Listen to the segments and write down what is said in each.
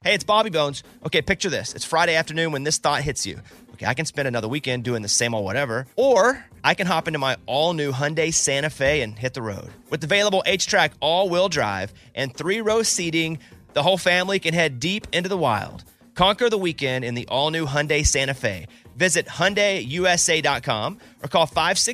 Hey, it's Bobby Bones. Okay, picture this. It's Friday afternoon when this thought hits you. Okay, I can spend another weekend doing the same old whatever, or I can hop into my all-new Hyundai Santa Fe and hit the road. With available H-Track all-wheel drive and 3-row seating, the whole family can head deep into the wild. Conquer the weekend in the all-new Hyundai Santa Fe. Visit HyundaiUSA.com or call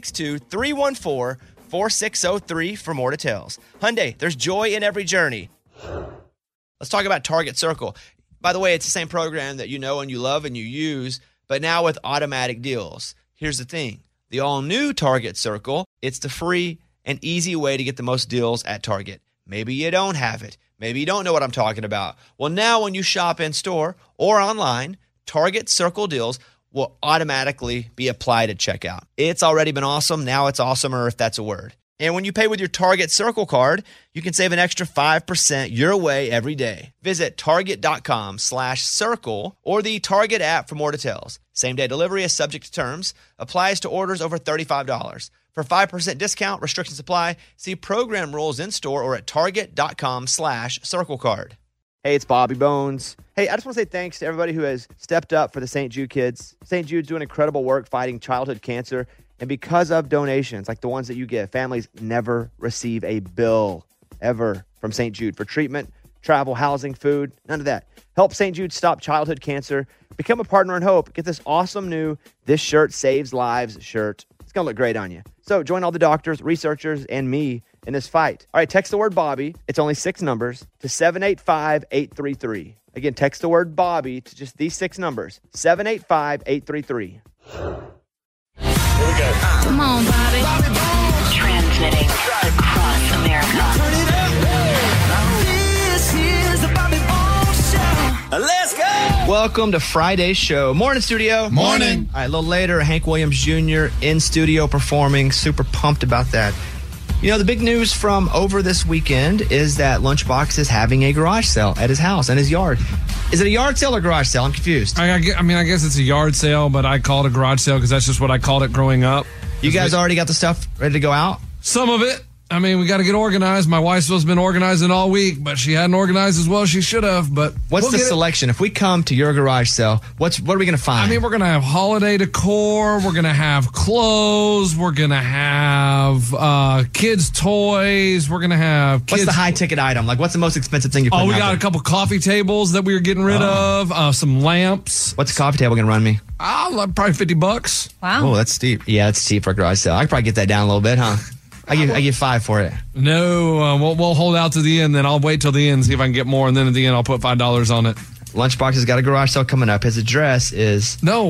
562-314-4603 for more details. Hyundai, there's joy in every journey. Let's talk about Target Circle. By the way, it's the same program that you know and you love and you use, but now with automatic deals. Here's the thing. The all-new Target Circle, it's the free and easy way to get the most deals at Target. Maybe you don't have it. Maybe you don't know what I'm talking about. Well, now when you shop in-store or online, Target Circle deals will automatically be applied at checkout. It's already been awesome. Now it's awesomer, if that's a word. And when you pay with your Target Circle card, you can save an extra 5% your way every day. Visit Target.com/circle or the Target app for more details. Same-day delivery is subject to terms. Applies to orders over $35. For 5% discount, restrictions apply. See program rules in-store or at Target.com/circle card. Hey, it's Bobby Bones. Hey, I just want to say thanks to everybody who has stepped up for the St. Jude kids. St. Jude's doing incredible work fighting childhood cancer. And because of donations like the ones that you give, families never receive a bill ever from St. Jude for treatment, travel, housing, food, none of that. Help St. Jude stop childhood cancer. Become a partner in hope. Get this awesome new This Shirt Saves Lives shirt. It's going to look great on you. So join all the doctors, researchers, and me in this fight. All right, text the word Bobby. It's only 6 numbers to 785-833. Again, text the word Bobby to just these 6 numbers, 785-833. Here we go. Come on, Bobby. Transmitting across America. This is the Bobby Bones Show. Let's go. Welcome to Friday's show. Morning, studio. Morning. All right, a little later, Hank Williams Jr. in studio performing. Super pumped about that. You know, the big news from over this weekend is that Lunchbox is having a garage sale at his house and his yard. Is it a yard sale or garage sale? I'm confused. I guess it's a yard sale, but I call it a garage sale because that's just what I called it growing up. You guys already got the stuff ready to go out? Some of it. I mean, we got to get organized. My wife's supposed to been organizing all week, but she hadn't organized as well as she should have. But what's the selection? If we come to your garage sale, what are we going to find? I mean, we're going to have holiday decor. We're going to have clothes. We're going to have kids' toys. We're going to have kids. What's the high-ticket item? Like, what's the most expensive thing you're putting out we got there? a couple coffee tables that we were getting rid of. Some lamps. What's a coffee table going to run me? Probably $50. Wow. Oh, that's steep. Yeah, that's steep for a garage sale. I could probably get that down a little bit, huh? I give 5 for it. No, we'll hold out to the end. Then I'll wait till the end, see if I can get more, and then at the end I'll put $5 on it. Lunchbox has got a garage sale coming up. His address is no.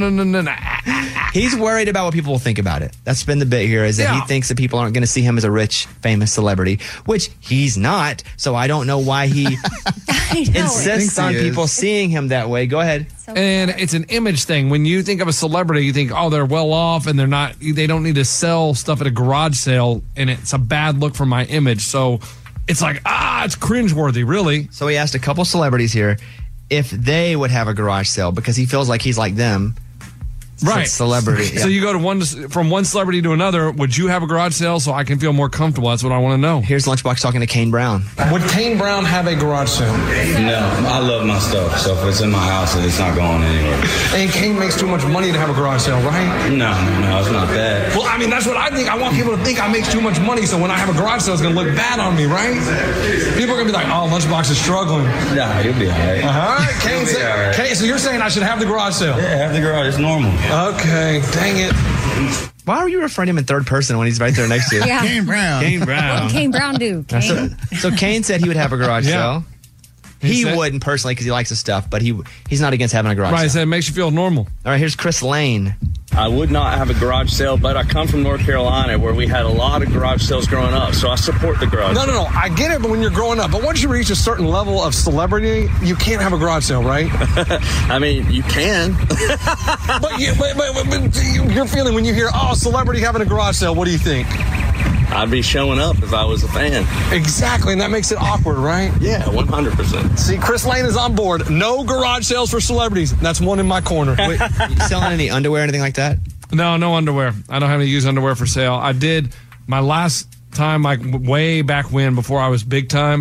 He's worried about what people will think about it. That's been the bit here, is that he thinks that people aren't going to see him as a rich, famous celebrity, which he's not. So I don't know why he insists on people seeing him that way. Go ahead. And it's an image thing. When you think of a celebrity, you think, oh, they're well off and they don't need to sell stuff at a garage sale, and it's a bad look for my image. So it's like, it's cringeworthy, really. So he asked a couple celebrities here if they would have a garage sale because he feels like he's like them. Right. Celebrity. So you go to from one celebrity to another. Would you have a garage sale so I can feel more comfortable? That's what I want to know. Here's Lunchbox talking to Kane Brown. Would Kane Brown have a garage sale? No, I love my stuff. So if it's in my house, it's not going anywhere. And Kane makes too much money to have a garage sale, right? No, it's not that. Well, I mean, that's what I think. I want people to think I make too much money, so when I have a garage sale, it's going to look bad on me, right? People are going to be like, oh, Lunchbox is struggling. Nah, you'll be all right. Kane said, Kane, so you're saying I should have the garage sale? Yeah, have the garage. It's normal. Okay, dang it. Why are you referring to him in third person when he's right there next to you? Yeah. Kane Brown. What did Kane Brown do? Kane? So Kane said he would have a garage sale. He wouldn't personally because he likes his stuff, but he's not against having a garage sale. Right, so it makes you feel normal. All right, here's Chris Lane. I would not have a garage sale, but I come from North Carolina where we had a lot of garage sales growing up, so I support the garage sale. No, I get it, but when you're growing up, but once you reach a certain level of celebrity, you can't have a garage sale, right? I mean, you can. but you're feeling when you hear, celebrity having a garage sale, what do you think? I'd be showing up if I was a fan. Exactly, and that makes it awkward, right? Yeah, 100%. See, Chris Lane is on board. No garage sales for celebrities. That's one in my corner. Wait, you selling any underwear or anything like that? No underwear. I don't have any used underwear for sale. I did my last time, like way back when, before I was big time,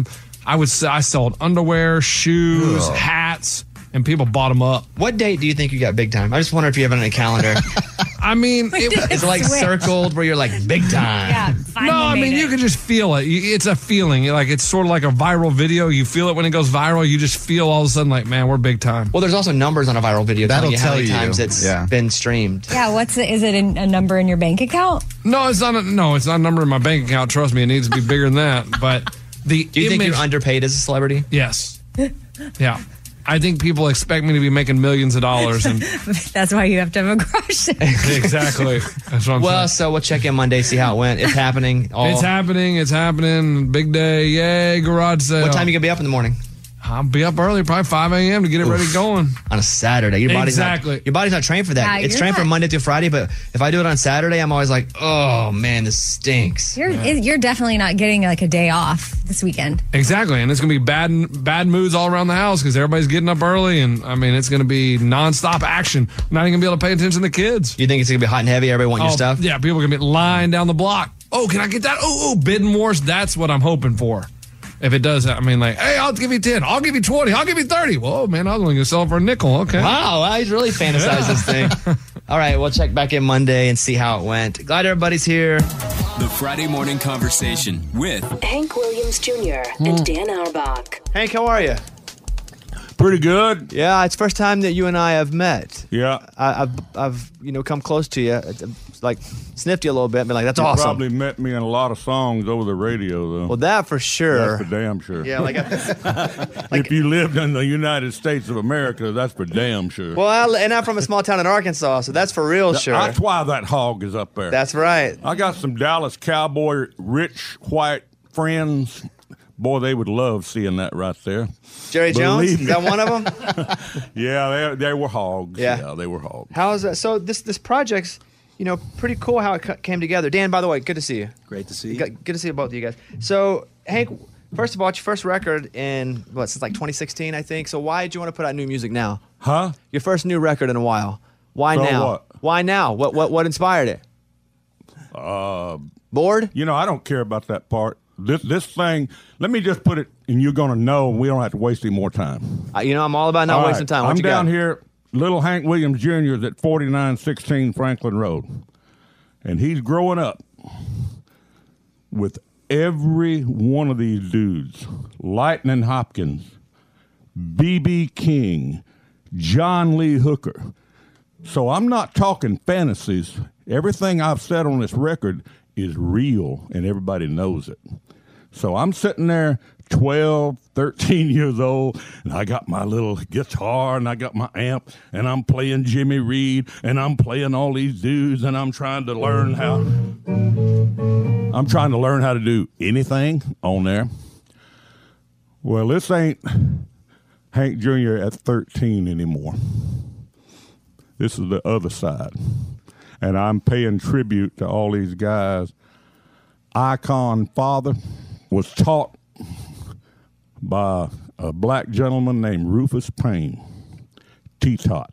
I sold underwear, shoes, hats, and people bought them up. What date do you think you got big time? I just wonder if you have it on a calendar. I mean, it's like circled where you're like big time. Yeah, no, I mean, you can just feel it. It's a feeling. Like it's sort of like a viral video. You feel it when it goes viral. You just feel all of a sudden like, man, we're big time. Well, there's also numbers on a viral video That'll telling you how tell many you. times it's been streamed. Yeah, is it a number in your bank account? No, it's not. It's not a number in my bank account. Trust me, it needs to be bigger than that. But Do you think you're underpaid as a celebrity? Yes. Yeah. I think people expect me to be making millions of dollars. And That's why you have to have a garage sale. exactly. That's what I'm saying. So we'll check in Monday, see how it went. It's happening. It's happening. Big day. Yay, garage sale. What time are you going to be up in the morning? I'll be up early, probably 5 a.m. to get it ready going. On a Saturday. Your body's not trained for that. Yeah, it's you're trained for not. Monday through Friday, but if I do it on Saturday, I'm always like, oh, man, this stinks. You're definitely not getting like a day off this weekend. Exactly. And it's going to be bad moods all around the house because everybody's getting up early. And, I mean, it's going to be nonstop action. Not even going to be able to pay attention to the kids. You think it's going to be hot and heavy? Everybody want your stuff? Yeah, people are going to be lying down the block. Oh, can I get that? Oh, bidding wars. That's what I'm hoping for. If it does, I mean, like, hey, I'll give you 10. I'll give you 20. I'll give you 30. Whoa, man, I was only going to sell it for a nickel. Okay. Wow, he's really fantasized this thing. All right, we'll check back in Monday and see how it went. Glad everybody's here. The Friday Morning Conversation with Hank Williams Jr. and Dan Auerbach. Hank, how are you? Pretty good. Yeah, it's first time that you and I have met. Yeah. I've come close to you, like sniffed you a little bit, and been like, that's You awesome. probably met me in a lot of songs over the radio, though. Well, that for sure. That's for damn sure. Yeah, if you lived in the United States of America, that's for damn sure. Well, and I'm from a small town in Arkansas, so that's for real sure. That's why that hog is up there. That's right. I got some Dallas Cowboy rich white friends. Boy, they would love seeing that right there. Jerry Jones? Is that one of them? Yeah, they were hogs. Yeah. They were hogs. How is that? So this project's, pretty cool how it came together. Dan, by the way, good to see you. Great to see you. Good to see both of you guys. So, Hank, first of all, it's your first record since like 2016, I think. So why did you want to put out new music now? Huh? Your first new record in a while. Why So now? what? Why now? What inspired it? Bored? I don't care about that part. This thing, let me just put it, and you're going to know, we don't have to waste any more time. I'm all about not wasting time. What I'm you got? down here, little Hank Williams Jr. is at 4916 Franklin Road. And he's growing up with every one of these dudes. Lightning Hopkins, B.B. King, John Lee Hooker. So I'm not talking fantasies. Everything I've said on this record is real, and everybody knows it. So I'm sitting there 12, 13 years old, and I got my little guitar, and I got my amp, and I'm playing Jimmy Reed, and I'm playing all these dudes, and I'm trying to learn how to do anything on there. Well, this ain't Hank Jr. at 13 anymore. This is the other side. And I'm paying tribute to all these guys. Icon father was taught by a black gentleman named Rufus Payne, T-Tot.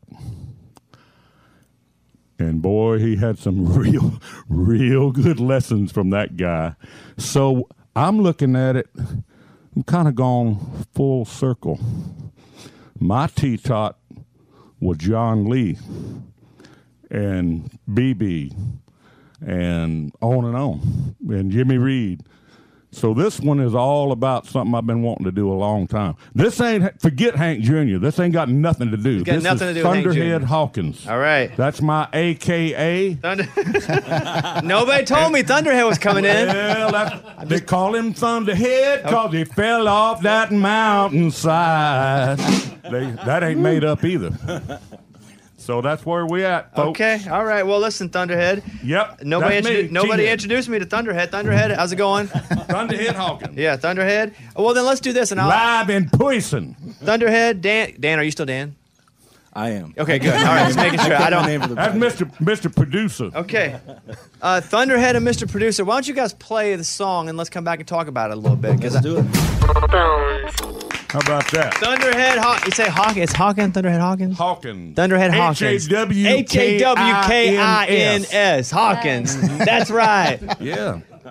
And boy, he had some real good lessons from that guy. So I'm looking at it, I'm kind of gone full circle. My T-Tot was John Lee and BB and on, and Jimmy Reed. So this one is all about something I've been wanting to do a long time. This ain't, forget Hank Jr. This ain't got nothing to do. Got this nothing is to do with Hank Thunderhead Jr. Hawkins. All right. That's my AKA. Nobody told me Thunderhead was coming in. Well, they call him Thunderhead because he fell off that mountainside. That ain't made up either. So that's where we at, folks. Okay, all right. Well, listen, Thunderhead. Yep. Nobody introduced me to Thunderhead. Thunderhead, how's it going? Thunderhead Hawkins. Yeah, Thunderhead. Well, then let's do this. Live in Poison. Thunderhead, Dan, are you still Dan? I am. Okay, good. All right, just making sure. That's Mr. Producer. Okay. Thunderhead and Mr. Producer, why don't you guys play the song and let's come back and talk about it a little bit. Let's do it. How about that? Thunderhead, you say Hawkins. It's Hawkins, Thunderhead Hawkins? Hawkins. Thunderhead Hawkins. H-A-W-K-I-N-S. Hawkins. That's right. Yeah.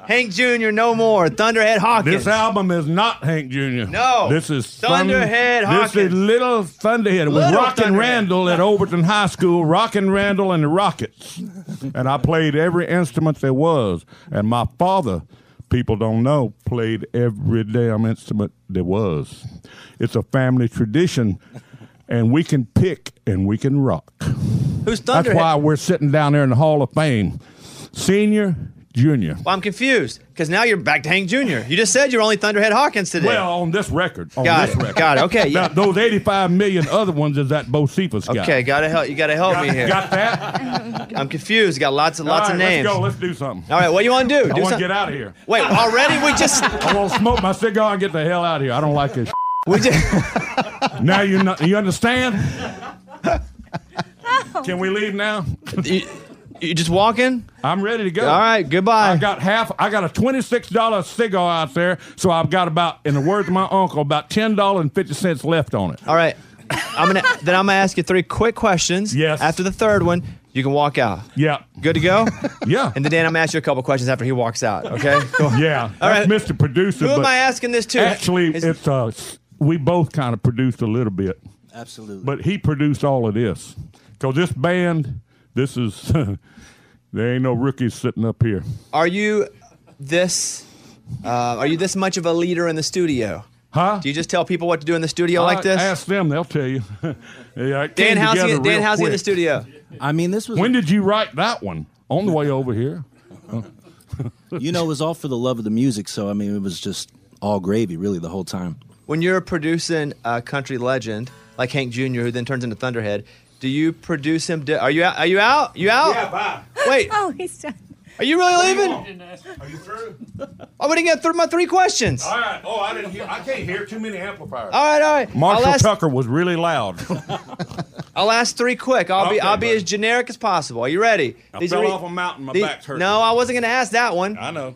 Hank Jr. No more. Thunderhead Hawkins. This album is not Hank Jr. No. This is Thunderhead Hawkins. This is Little Thunderhead. It was Little Rockin' Thunderhead. Randall at Overton High School, Rockin' Randall and the Rockets. And I played every instrument there was. And my father, people don't know, played every damn instrument there was. It's a family tradition, and we can pick and we can rock. Who's Thunderhead? That's why we're sitting down there in the Hall of Fame. Senior, junior. Well, I'm confused because now you're back to Hank Jr. You just said you're only Thunderhead Hawkins today. Well, on this record. Got it. Okay. Now, Yeah. those 85 million other ones is that Bo Cephas guy. Okay. Gotta help. You gotta help me here. Got that? I'm confused. Got lots of All right, names. Let's go. Let's do something. All right. What do you want to do? I want to get out of here. Wait. Already? We just. I want to smoke my cigar and get the hell out of here. I don't like this. We just. Now you understand? Can we leave now? You just walking? I'm ready to go. All right. Goodbye. I got a $26 cigar out there, so I've got about, in the words of my uncle, about $10.50 left on it. All right. I'm gonna ask you 3 quick questions. Yes. After the third one, you can walk out. Yeah. Good to go? Yeah. And then Dan, I'm gonna ask you a couple questions after he walks out. Okay. Cool. Yeah. All right. That's Mr. Producer. Who am but I asking this to? Actually, it's we both kind of produced a little bit. Absolutely. But he produced all of this. Because this band, this is, there ain't no rookies sitting up here. Are you this much of a leader in the studio? Huh? Do you just tell people what to do in the studio like this? Ask them, they'll tell you. Yeah, it Dan, came how's together real he in the quick. studio? I mean, this was. When did you write that one? On the way over here? It was all for the love of the music, so I mean, it was just all gravy, really, the whole time. When you're producing a country legend like Hank Jr., who then turns into Thunderhead, do you produce him? Are you out? You out? Yeah, bye. Wait, Oh, he's done. are you really leaving? Are you through? I wouldn't get through my 3 questions. All right. Oh, I didn't hear. I can't hear too many amplifiers. All right. Marshall Tucker was really loud. I'll ask 3 quick. I'll be buddy. as generic as possible. Are you ready? I fell off a mountain. My back's hurting. No, I wasn't going to ask that one. I know.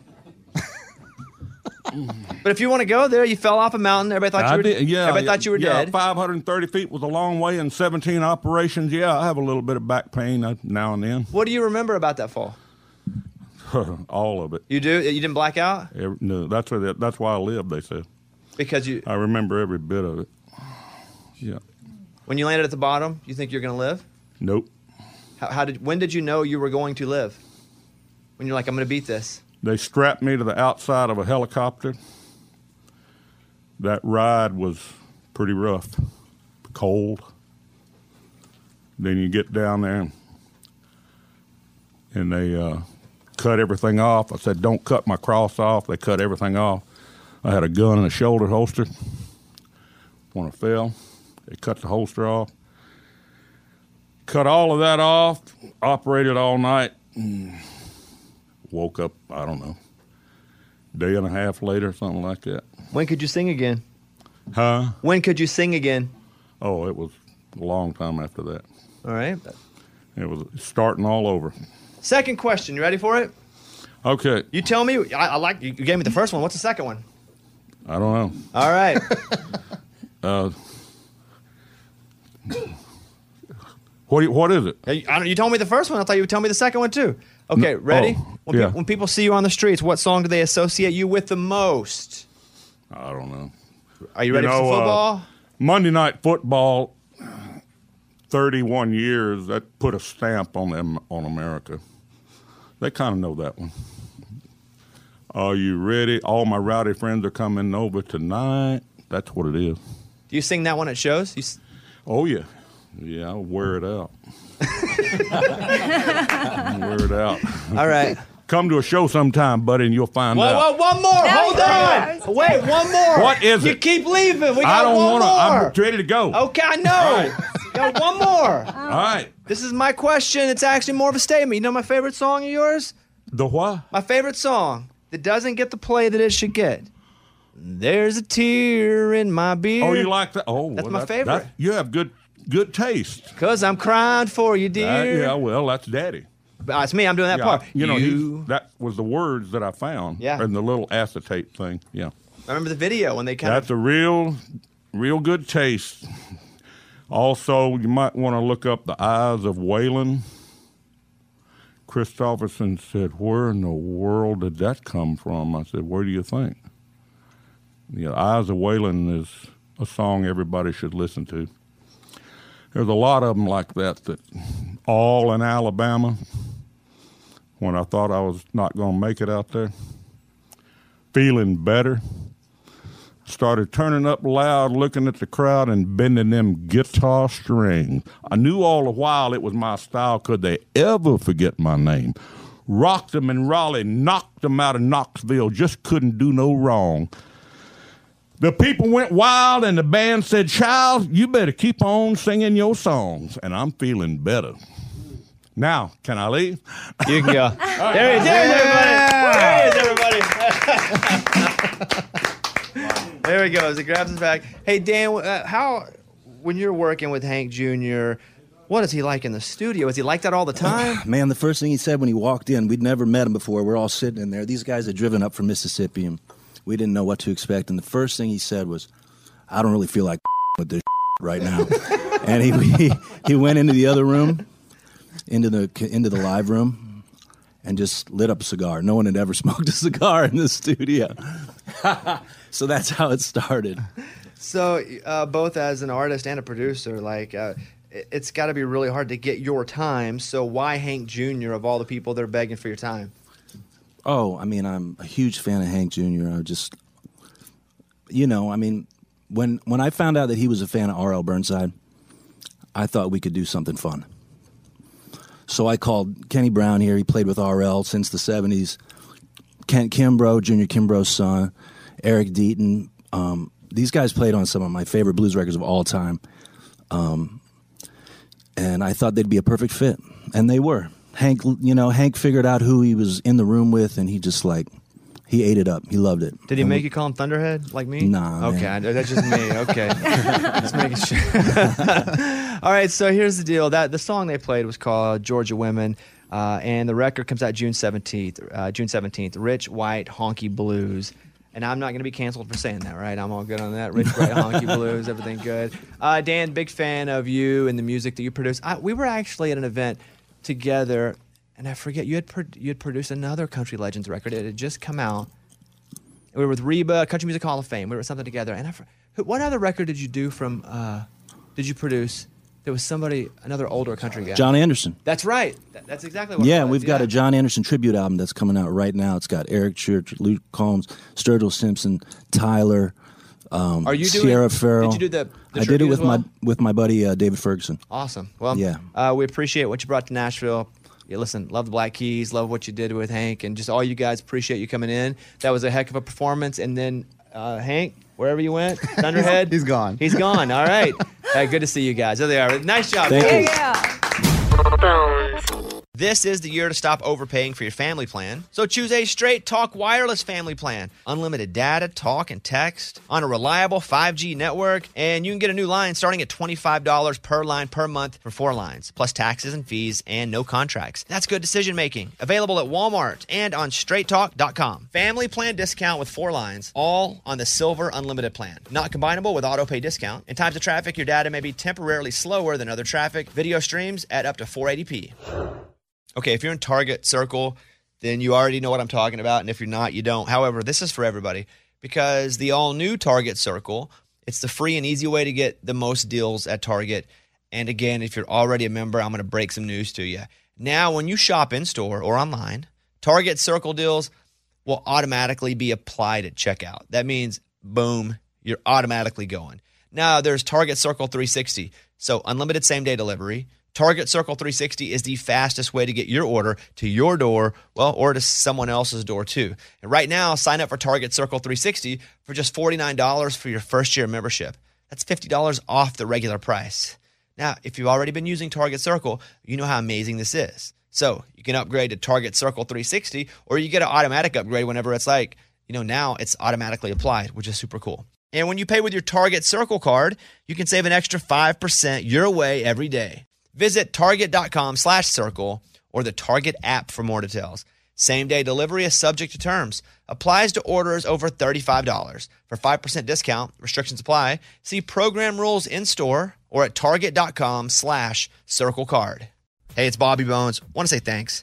But if you want to go there, you fell off a mountain. Everybody thought you were. did. Yeah, everybody thought you were dead. 530 feet was a long way and 17 operations. Yeah, I have a little bit of back pain now and then. What do you remember about that fall? All of it. You do? You didn't black out? No, that's why I lived, they said. Because you. I remember every bit of it. Yeah. When you landed at the bottom, you think you're going to live? Nope. When did you know you were going to live? When you're like, I'm going to beat this. They strapped me to the outside of a helicopter. That ride was pretty rough, cold. Then you get down there and they cut everything off. I said, don't cut my cross off. They cut everything off. I had a gun in a shoulder holster. When I fell, they cut the holster off. Cut all of that off, operated all night. Woke up, I don't know, day and a half later, something like that. When could you sing again? Huh? When could you sing again? Oh, it was a long time after that. All right. It was starting all over. Second question. You ready for it? Okay. You tell me. I like you gave me the first one. What's the second one? I don't know. All right. What is it? You told me the first one. I thought you would tell me the second one too. Okay, ready? When people see you on the streets, what song do they associate you with the most? I don't know. Are you ready for some football? Monday Night Football, 31 years, that put a stamp on them, on America. They kind of know that one. Are you ready? All my rowdy friends are coming over tonight. That's what it is. Do you sing that one at shows? Oh, yeah. Yeah, I'll wear it out. I'll wear it out. All right. Come to a show sometime, buddy, and you'll find out. Whoa, one more. Hold on. Wait, one more. What is it? You keep leaving. We I got don't one want to. more. I'm ready to go. Okay, I know. All right. Got one more. All right. This is my question. It's actually more of a statement. You know my favorite song of yours? The what? My favorite song that doesn't get the play that it should get. There's a tear in my beer. Oh, you like that? Oh, That's well, my favorite. You have good taste. Because I'm crying for you, dear. Yeah, well, that's Daddy. It's me. I'm doing that part. You know, that was the words that I found. Yeah. And the little acetate thing. Yeah. I remember the video when they That's a real good taste. Also, you might want to look up The Eyes of Waylon. Christopherson said, "Where in the world did that come from?" I said, "Where do you think?" Eyes of Waylon is a song everybody should listen to. There's a lot of them like that all in Alabama, when I thought I was not going to make it out there. Feeling better. Started turning up loud, looking at the crowd and bending them guitar strings. I knew all the while it was my style. Could they ever forget my name? Rocked them in Raleigh, knocked them out of Knoxville, just couldn't do no wrong. The people went wild, and the band said, "Child, you better keep on singing your songs." And I'm feeling better. Now, can I leave? You can go. Right. There he is, everybody. There he goes. He grabs his bag. Hey, Dan, when you're working with Hank Jr., what is he like in the studio? Is he like that all the time? Man, the first thing he said when he walked in, we'd never met him before. We're all sitting in there. These guys had driven up from Mississippi, and we didn't know what to expect. And the first thing he said was, "I don't really feel like with this right now." And he went into the other room, into the live room, and just lit up a cigar. No one had ever smoked a cigar in the studio. So that's how it started. So both as an artist and a producer, it's got to be really hard to get your time. So why Hank Jr. of all the people that are begging for your time? Oh, I mean, I'm a huge fan of Hank Jr. I just, when I found out that he was a fan of R.L. Burnside, I thought we could do something fun. So I called Kenny Brown here. He played with R.L. since the 70s. Kent Kimbrough, Junior Kimbrough's son, Eric Deaton. These guys played on some of my favorite blues records of all time. And I thought they'd be a perfect fit. And they were. Hank figured out who he was in the room with, and he just he ate it up. He loved it. Did he make you call him Thunderhead like me? Nah. Okay, man. That's just me. Okay, just making sure. All right, so here's the deal. The song they played was called "Georgia Women," and the record comes out June 17th. Rich White Honky Blues. And I'm not going to be canceled for saying that, right? I'm all good on that. Rich White Honky Blues, everything good. Dan, big fan of you and the music that you produce. We were actually at an event together, and I forget, you had produced another Country Legends record. It had just come out. We were with Reba, Country Music Hall of Fame. We were something together. And what other record did you do did you produce? There was another older country guy. John Anderson. That's right. That's exactly what Yeah, it was. we've got a John Anderson tribute album that's coming out right now. It's got Eric Church, Luke Combs, Sturgill Simpson, Tyler, Are you Sierra Farrell. Did you do the I did it tribute with as well? with my buddy David Ferguson. Awesome. Well, yeah. We appreciate what you brought to Nashville. Yeah, listen, love the Black Keys, love what you did with Hank, and just all you guys, appreciate you coming in. That was a heck of a performance. And then Hank, wherever you went, Thunderhead. He's gone. He's gone. All right. Good to see you guys. There they are. Nice job. Thank you. This is the year to stop overpaying for your family plan. So choose a Straight Talk Wireless family plan. Unlimited data, talk, and text on a reliable 5G network. And you can get a new line starting at $25 per line per month for 4 lines, plus taxes and fees and no contracts. That's good decision making. Available at Walmart and on straighttalk.com. Family plan discount with 4 lines, all on the Silver Unlimited plan. Not combinable with auto pay discount. In times of traffic, your data may be temporarily slower than other traffic. Video streams at up to 480p. Okay, if you're in Target Circle, then you already know what I'm talking about, and if you're not, you don't. However, this is for everybody because the all-new Target Circle, it's the free and easy way to get the most deals at Target. And again, if you're already a member, I'm going to break some news to you. Now, when you shop in-store or online, Target Circle deals will automatically be applied at checkout. That means, boom, you're automatically going. Now, there's Target Circle 360, so unlimited same-day delivery. Target Circle 360 is the fastest way to get your order to your door, or to someone else's door too. And right now, sign up for Target Circle 360 for just $49 for your first year membership. That's $50 off the regular price. Now, if you've already been using Target Circle, you know how amazing this is. So you can upgrade to Target Circle 360, or you get an automatic upgrade whenever it's now it's automatically applied, which is super cool. And when you pay with your Target Circle card, you can save an extra 5% your way every day. Visit target.com/circle or the Target app for more details. Same-day delivery is subject to terms. Applies to orders over $35. For 5% discount, restrictions apply. See program rules in-store or at target.com/circle card. Hey, it's Bobby Bones. Want to say thanks.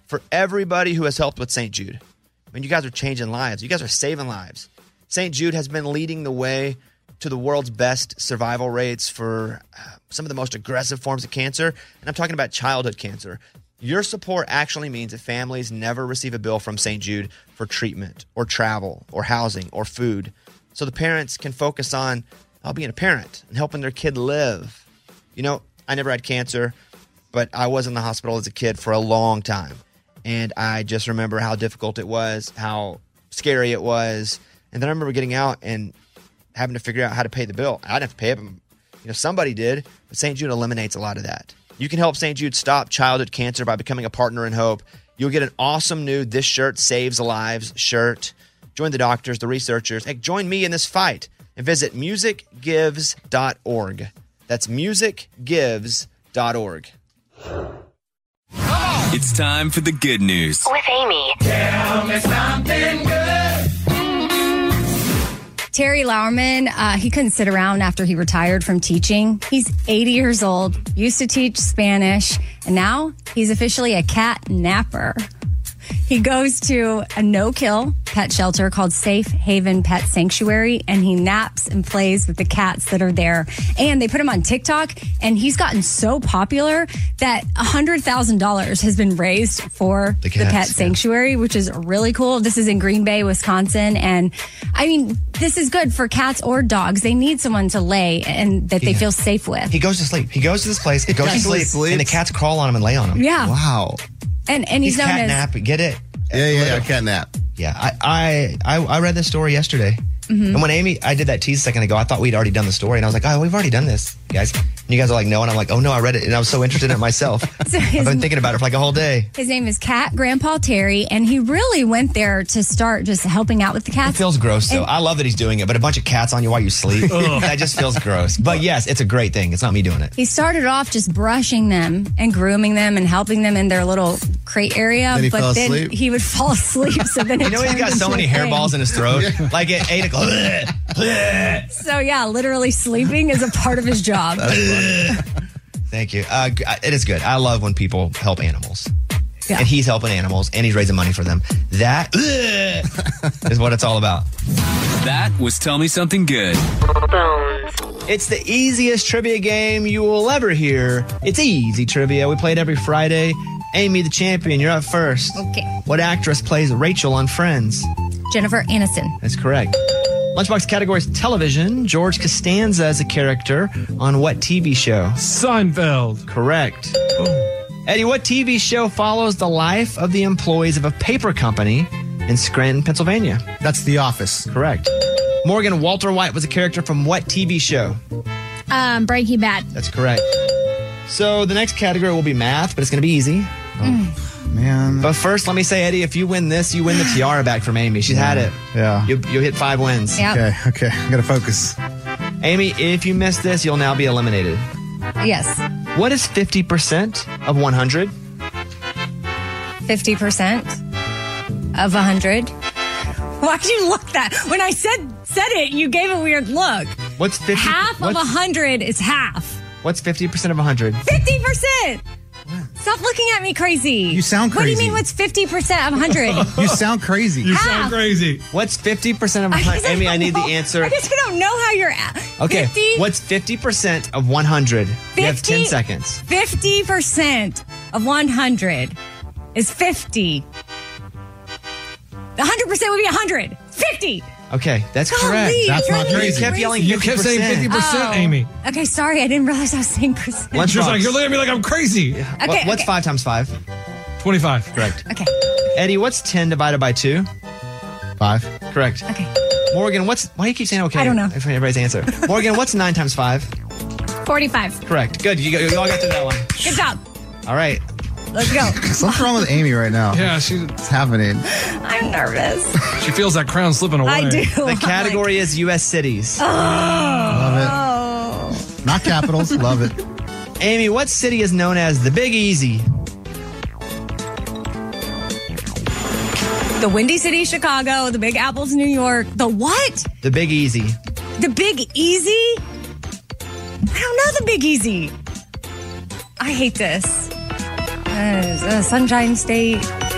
for everybody who has helped with St. Jude. I mean, you guys are changing lives. You guys are saving lives. St. Jude has been leading the way to the world's best survival rates for some of the most aggressive forms of cancer. And I'm talking about childhood cancer. Your support actually means that families never receive a bill from St. Jude for treatment or travel or housing or food. So the parents can focus on being a parent and helping their kid live. You know, I never had cancer, but I was in the hospital as a kid for a long time. And I just remember how difficult it was, how scary it was. And then I remember getting out and having to figure out how to pay the bill. I didn't have to pay it, but somebody did. But St. Jude eliminates a lot of that. You can help St. Jude stop childhood cancer by becoming a partner in hope. You'll get an awesome new This Shirt Saves Lives shirt. Join the doctors, the researchers. Hey, join me in this fight and visit musicgives.org. That's musicgives.org. It's time for the good news. With Amy. Tell me something good. Terry Lauerman, he couldn't sit around after he retired from teaching. He's 80 years old, used to teach Spanish, and now he's officially a cat napper. He goes to a no-kill pet shelter called Safe Haven Pet Sanctuary, and he naps and plays with the cats that are there. And they put him on TikTok, and he's gotten so popular that $100,000 has been raised for the pet sanctuary, which is really cool. This is in Green Bay, Wisconsin. And I mean, this is good for cats or dogs. They need someone to lay and that they feel safe with. He goes to sleep. He goes to this place. He goes to sleep. And the cats crawl on him and lay on him. Yeah. Wow. And he's known cat as nap. Get it? Yeah, cat nap. Yeah, I read this story yesterday. Mm-hmm. And when I did that tease a second ago, I thought we'd already done the story. And I was like, we've already done this, guys. And you guys are like, no. And I'm like, oh, no, I read it. And I was so interested in it myself. I've been thinking about it for like a whole day. His name is Cat Grandpa Terry, and he really went there to start just helping out with the cats. It feels gross, though. I love that he's doing it, but a bunch of cats on you while you sleep, that just feels gross. But yes, it's a great thing. It's not me doing it. He started off just brushing them and grooming them and helping them in their little crate area. Then he fell asleep? He would fall asleep. So then you know he's got so many hairballs in his throat? Like at 8 o'clock. So yeah, literally sleeping is a part of his job. Thank you. It is good. I love when people help animals. Yeah. And he's helping animals and he's raising money for them. That is what it's all about. That was Tell Me Something Good. It's the easiest trivia game you will ever hear. It's easy trivia. We play it every Friday. Amy, the champion, you're up first. Okay. What actress plays Rachel on Friends? Jennifer Aniston. That's correct. Lunchbox category is television. George Costanza is a character on what TV show? Seinfeld. Correct. Eddie, what TV show follows the life of the employees of a paper company in Scranton, Pennsylvania? That's The Office. Correct. Morgan Walter White was a character from what TV show? Breaking Bad. That's correct. So the next category will be math, but it's going to be easy. Man. But first, let me say, Eddie, if you win this, you win the tiara back from Amy. She's had it. Yeah. You hit 5 wins. Yep. Okay. I got to focus. Of if you miss this, you'll now be eliminated. Yes. What is 50% of 100? 50% of 100. Why'd you look that? When I said it, you gave a weird look. What's 50? Half of 100 is half. What's 50% of 100? 50%. Stop looking at me crazy. You sound crazy. What do you mean what's 50% of 100? You sound crazy. You sound crazy. What's 50% of 100? Amy, I need the answer. I guess I don't know how you're at. Okay. 50? What's 50% of 100? You have 10 seconds. 50% of 100 is 50. 100% would be 100. 50. Okay, that's Golly, correct. That's not crazy. You kept yelling 50%. You kept saying 50%, Amy. Okay, sorry. I didn't realize I was saying percent. You're looking at me like I'm crazy. Okay, What's 5 times 5? 25. Correct. Okay. Eddie, what's 10 divided by 2? 5. Correct. Okay. Morgan, why do you keep saying okay? I don't know. Everybody's answer. Morgan, what's 9 times 5? 45. Correct. Good. You all got through that one. Good job. All right. Let's go. Something's wrong with Amy right now. Yeah, What's happening? I'm nervous. she feels that crown slipping away. I do. The category is U.S. cities. Love it. Not capitals. Love it. Amy, what city is known as the Big Easy? The Windy City, Chicago. The Big Apples, New York. The what? The Big Easy. The Big Easy? I don't know the Big Easy. I hate this. Sunshine State.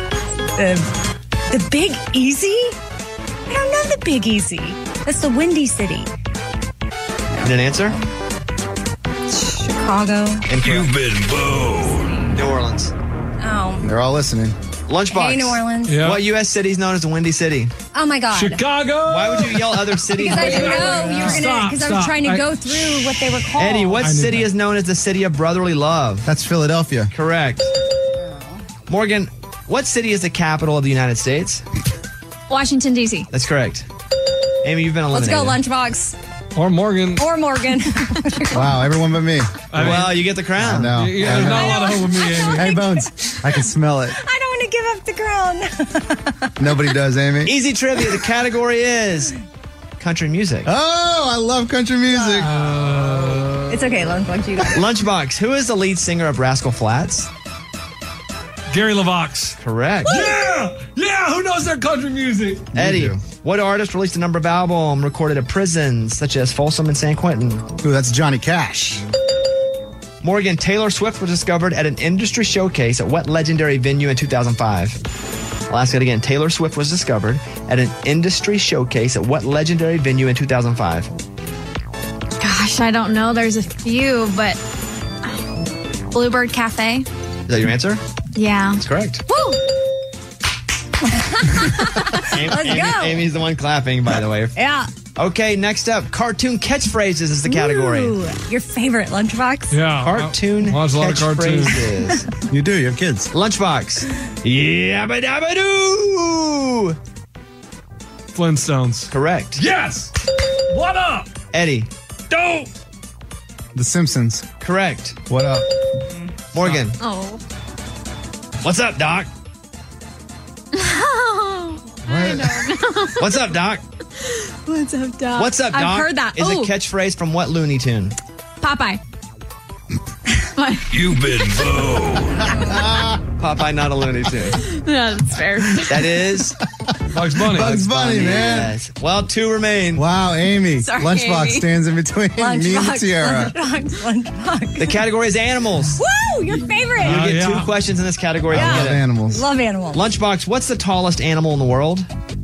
The Big Easy? I don't know the Big Easy. That's the Windy City. Need an answer? Chicago. You've been booed. New Orleans. Oh. They're all listening. Lunchbox. Hey, New Orleans. Yeah. What U.S. city is known as the Windy City? Oh, my God. Chicago. Why would you yell other cities? Because I didn't know you were going to, because I was trying to go through what they were called. Eddie, what city is known as the city of brotherly love? That's Philadelphia. Correct. Morgan, what city is the capital of the United States? Washington, D.C. That's correct. Amy, you've been Let's eliminated. go, Lunchbox. Or Morgan. Or Morgan. Wow, everyone but me. Well, you get the crown. No. Yeah, there's not a lot of hope with me, Amy. Hey, Bones, I can smell it. I don't want to give up the crown. Nobody does, Amy. Easy trivia. The category is country music. Oh, I love country music. It's okay, Lunchbox. You got it. Lunchbox, who is the lead singer of Rascal Flatts? Gary LaVox. Correct. Yeah, who knows their country music? Eddie, what artist released a number of albums recorded at prisons such as Folsom and San Quentin? Ooh, that's Johnny Cash. Morgan, Taylor Swift was discovered at an industry showcase at what legendary venue in 2005? I'll ask it again. Taylor Swift was discovered at an industry showcase at what legendary venue in 2005? Gosh, I don't know. There's a few, but Bluebird Cafe. Is that your answer? Yeah. That's correct. Woo! Let's go. Amy's the one clapping, by the way. Yeah. Okay, next up, cartoon catchphrases is the category. Ooh, your favorite, Lunchbox? Yeah. Cartoon Watch a lot of cartoons. catchphrases. You do, you have kids. Lunchbox. Yabba dabba doo. Flintstones. Correct. Yes. What up? Eddie. Dope. The Simpsons. Correct. What up? Morgan. Oh. What's up, Doc? I don't know. What's up, Doc? What's up, Doc? What's up, Doc? I've heard that. Is a Ooh, catchphrase from what Looney Tune? Popeye. You've been booed. Popeye, not a Looney Tune. Yeah, that's fair. That is Bugs Bunny. Bugs Bunny, man. Yes. Well, two remain. Wow, Amy. Sorry, Lunchbox Amy. stands in between me and Lunchbox. Tiara. Lunchbox. The category is animals. Woo! Your favorite. You get yeah. two questions in this category. Yeah. I'll Love get it. animals. Love animals. Lunchbox, what's the tallest animal in the world?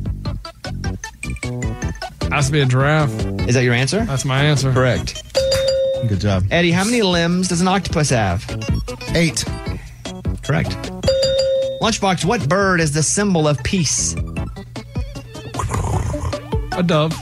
Has to be a giraffe. Is that your answer? That's my answer. Correct. Good job. Eddie, how many limbs does an octopus have? 8. Correct. Lunchbox, what bird is the symbol of peace? A dove.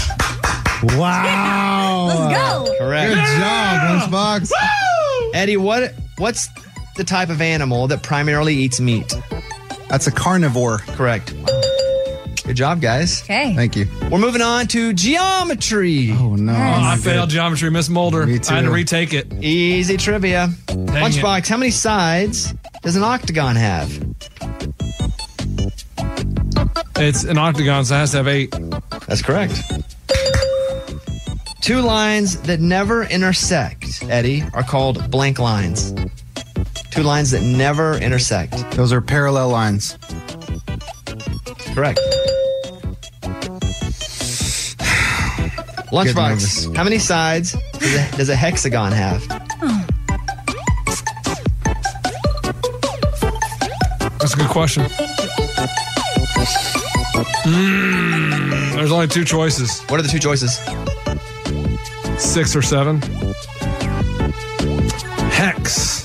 Wow. Let's go. Correct. Good job, Lunchbox. Eddie, what's the type of animal that primarily eats meat? That's a carnivore. Correct. Good job, guys. Okay. Thank you. We're moving on to geometry. Oh, no. I failed geometry, Miss Mulder. Me too. I had to retake it. Easy trivia. Dang Lunchbox, how many sides does an octagon have? It's an octagon, so it has to have 8. That's correct. Two lines that never intersect, Eddie, are called blank lines. Two lines that never intersect. Those are parallel lines. Correct. Lunchbox, how many sides does a hexagon have? That's a good question. There's only 2 choices. What are the 2 choices? 6 or 7. Hex.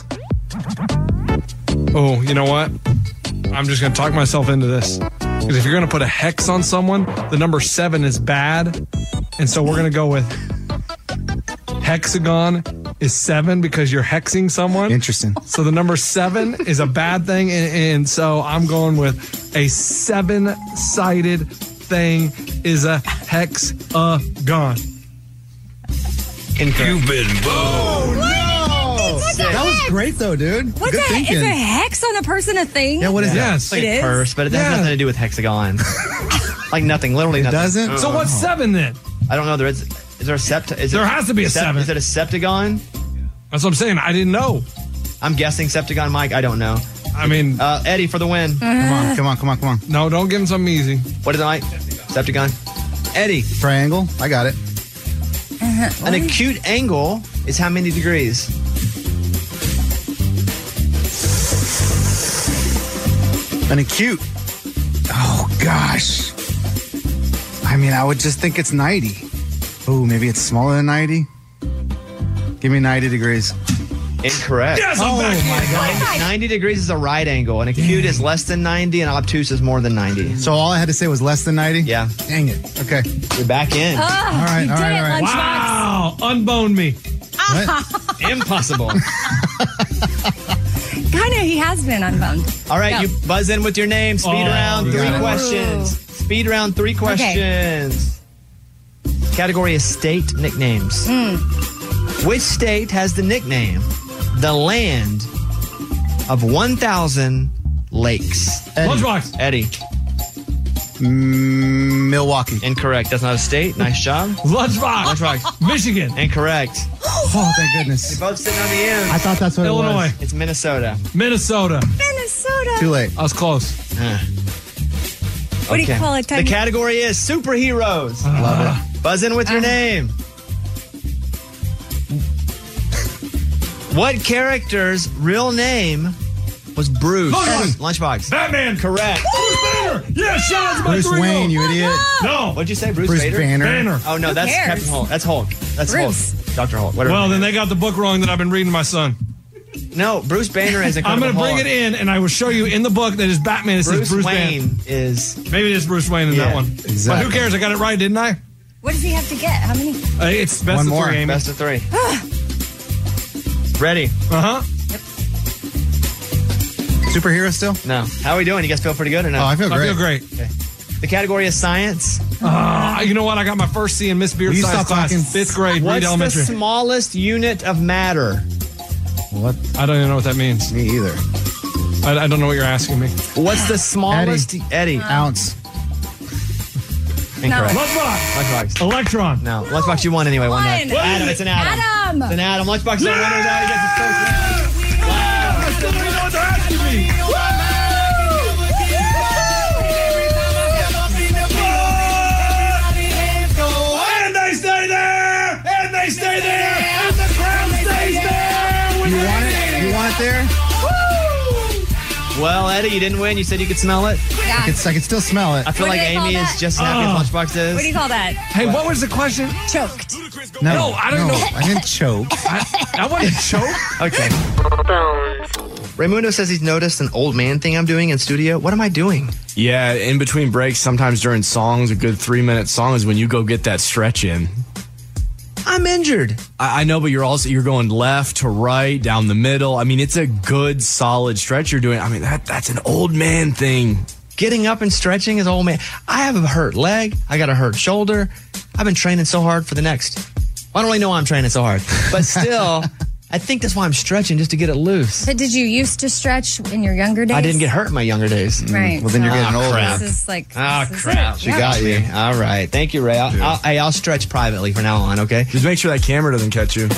Oh, you know what? I'm just going to talk myself into this. Because if you're going to put a hex on someone, the number 7 is bad. And so we're going to go with hexagon is 7 because you're hexing someone. Interesting. So the number 7 is a bad thing. And so I'm going with a 7-sided thing is a hexagon. Incorrect. You've been booed. That was great, though, dude. What's Good that? thinking. Is a hex on a person a thing? Yeah, what is Yes. that? Like It a is? curse, but it has nothing to do with hexagon. Like nothing, literally nothing. Doesn't? So what's 7 then? I don't know. Is there a There has to be a 7. Is it a septagon? That's what I'm saying. I didn't know. I'm guessing septagon, Mike. I don't know. I mean, Eddie for the win. Come on. no, don't give him something easy. What is it, Mike? Septagon. Eddie, Triangle. I got it. an acute angle is how many degrees? And acute. Oh, gosh. I mean, I would just think it's 90. Oh, maybe it's smaller than 90? Give me 90 degrees. Incorrect. Yes, I'm back my in. God. 90 degrees is a right angle, and acute is less than 90, and obtuse is more than 90. So all I had to say was less than 90? Yeah. Dang it. Okay. You're back in. All right, you all did right, it, all right. Lunchbox. Wow, unbone me. Impossible. Kind of, he has been unbound. All right, Go. you buzz in with your name. Speed round, you 3 got it. questions. Speed round, 3 questions. Category is state nicknames. Which state has the nickname the land of 1,000 lakes? Lunchbox. Eddie. Milwaukee. Incorrect. That's not a state. Nice job. Lunchbox. Lunchbox. Michigan. Incorrect. Oh, thank goodness. You're both sitting on the end. I thought that's what Illinois. it was. It's Minnesota. Minnesota. Minnesota. Too late. I was close. What do you call it? The category is superheroes. Love it. Buzz in with your name. What character's real name was Bruce? Lunchbox. Batman. Correct. Bruce Banner. Yeah, shout out to my Bruce 3-year-old. Wayne, you idiot. No. What'd you say, Bruce Bruce Vader? Banner. Oh, no, that's cares? Captain Hulk. That's Hulk. That's Bruce. Hulk. Dr. Hulk. Whatever. Well, then they got the book wrong that I've been reading to my son. No, Bruce Banner is I'm Incredible going to bring Hulk. it in, and I will show you in the book that is Batman. It says Bruce Wayne Banner. is... Maybe it is Bruce Wayne in Yeah, that one. exactly. But who cares? I got it right, didn't I? What does he have to get? How many? It's best One of more. 3, Amy. Best of 3. Ready? Uh-huh. Superhero still? No. How are we doing? You guys feel pretty good or no? Oh, I feel great. I feel great. Okay. The category is science. You know what? I got my first C in Miss Beard Will you science stop class, talking? 5th grade, What's Reed the Elementary. smallest unit of matter? What? I don't even know what that means. Me either. I don't know what you're asking me. What's the smallest... Eddie. Ounce. Incorrect. Lunchbox. Lunchbox. Electron. No. Lunchbox, you won anyway. One night. One. Adam. It's an Adam. Adam. It's an Adam. Lunchbox is the winner. Now he gets his first round. I still don't even know what they're asking me. And they stay there! And they stay there! And the crowd stays there! You want it? You want it there? Well, Eddie, you didn't win. You said you could smell it. Yeah. I can still smell it. I feel What like do they call Amy that? is just as happy as Lunchbox is. What do you call that? Hey, what was the question? Choked. No, I don't know. I didn't choke. I want to choke. Okay. Raymundo says he's noticed an old man thing I'm doing in studio. What am I doing? Yeah, in between breaks, sometimes during songs, a good 3-minute song is when you go get that stretch in. I'm injured. I know, but you're going left to right, down the middle. I mean, it's a good, solid stretch you're doing. I mean, that's an old man thing. Getting up and stretching is old man. I have a hurt leg. I got a hurt shoulder. I've been training so hard for the next. I don't really know why I'm training so hard, but still, I think that's why I'm stretching, just to get it loose. But did you used to stretch in your younger days? I didn't get hurt in my younger days. Right. Well, then you're getting older. crap. This is like. Oh, this is crap. it. She Yeah. got me. All right. Thank you, Ray. I'll stretch privately from now on, okay? Just make sure that camera doesn't catch you.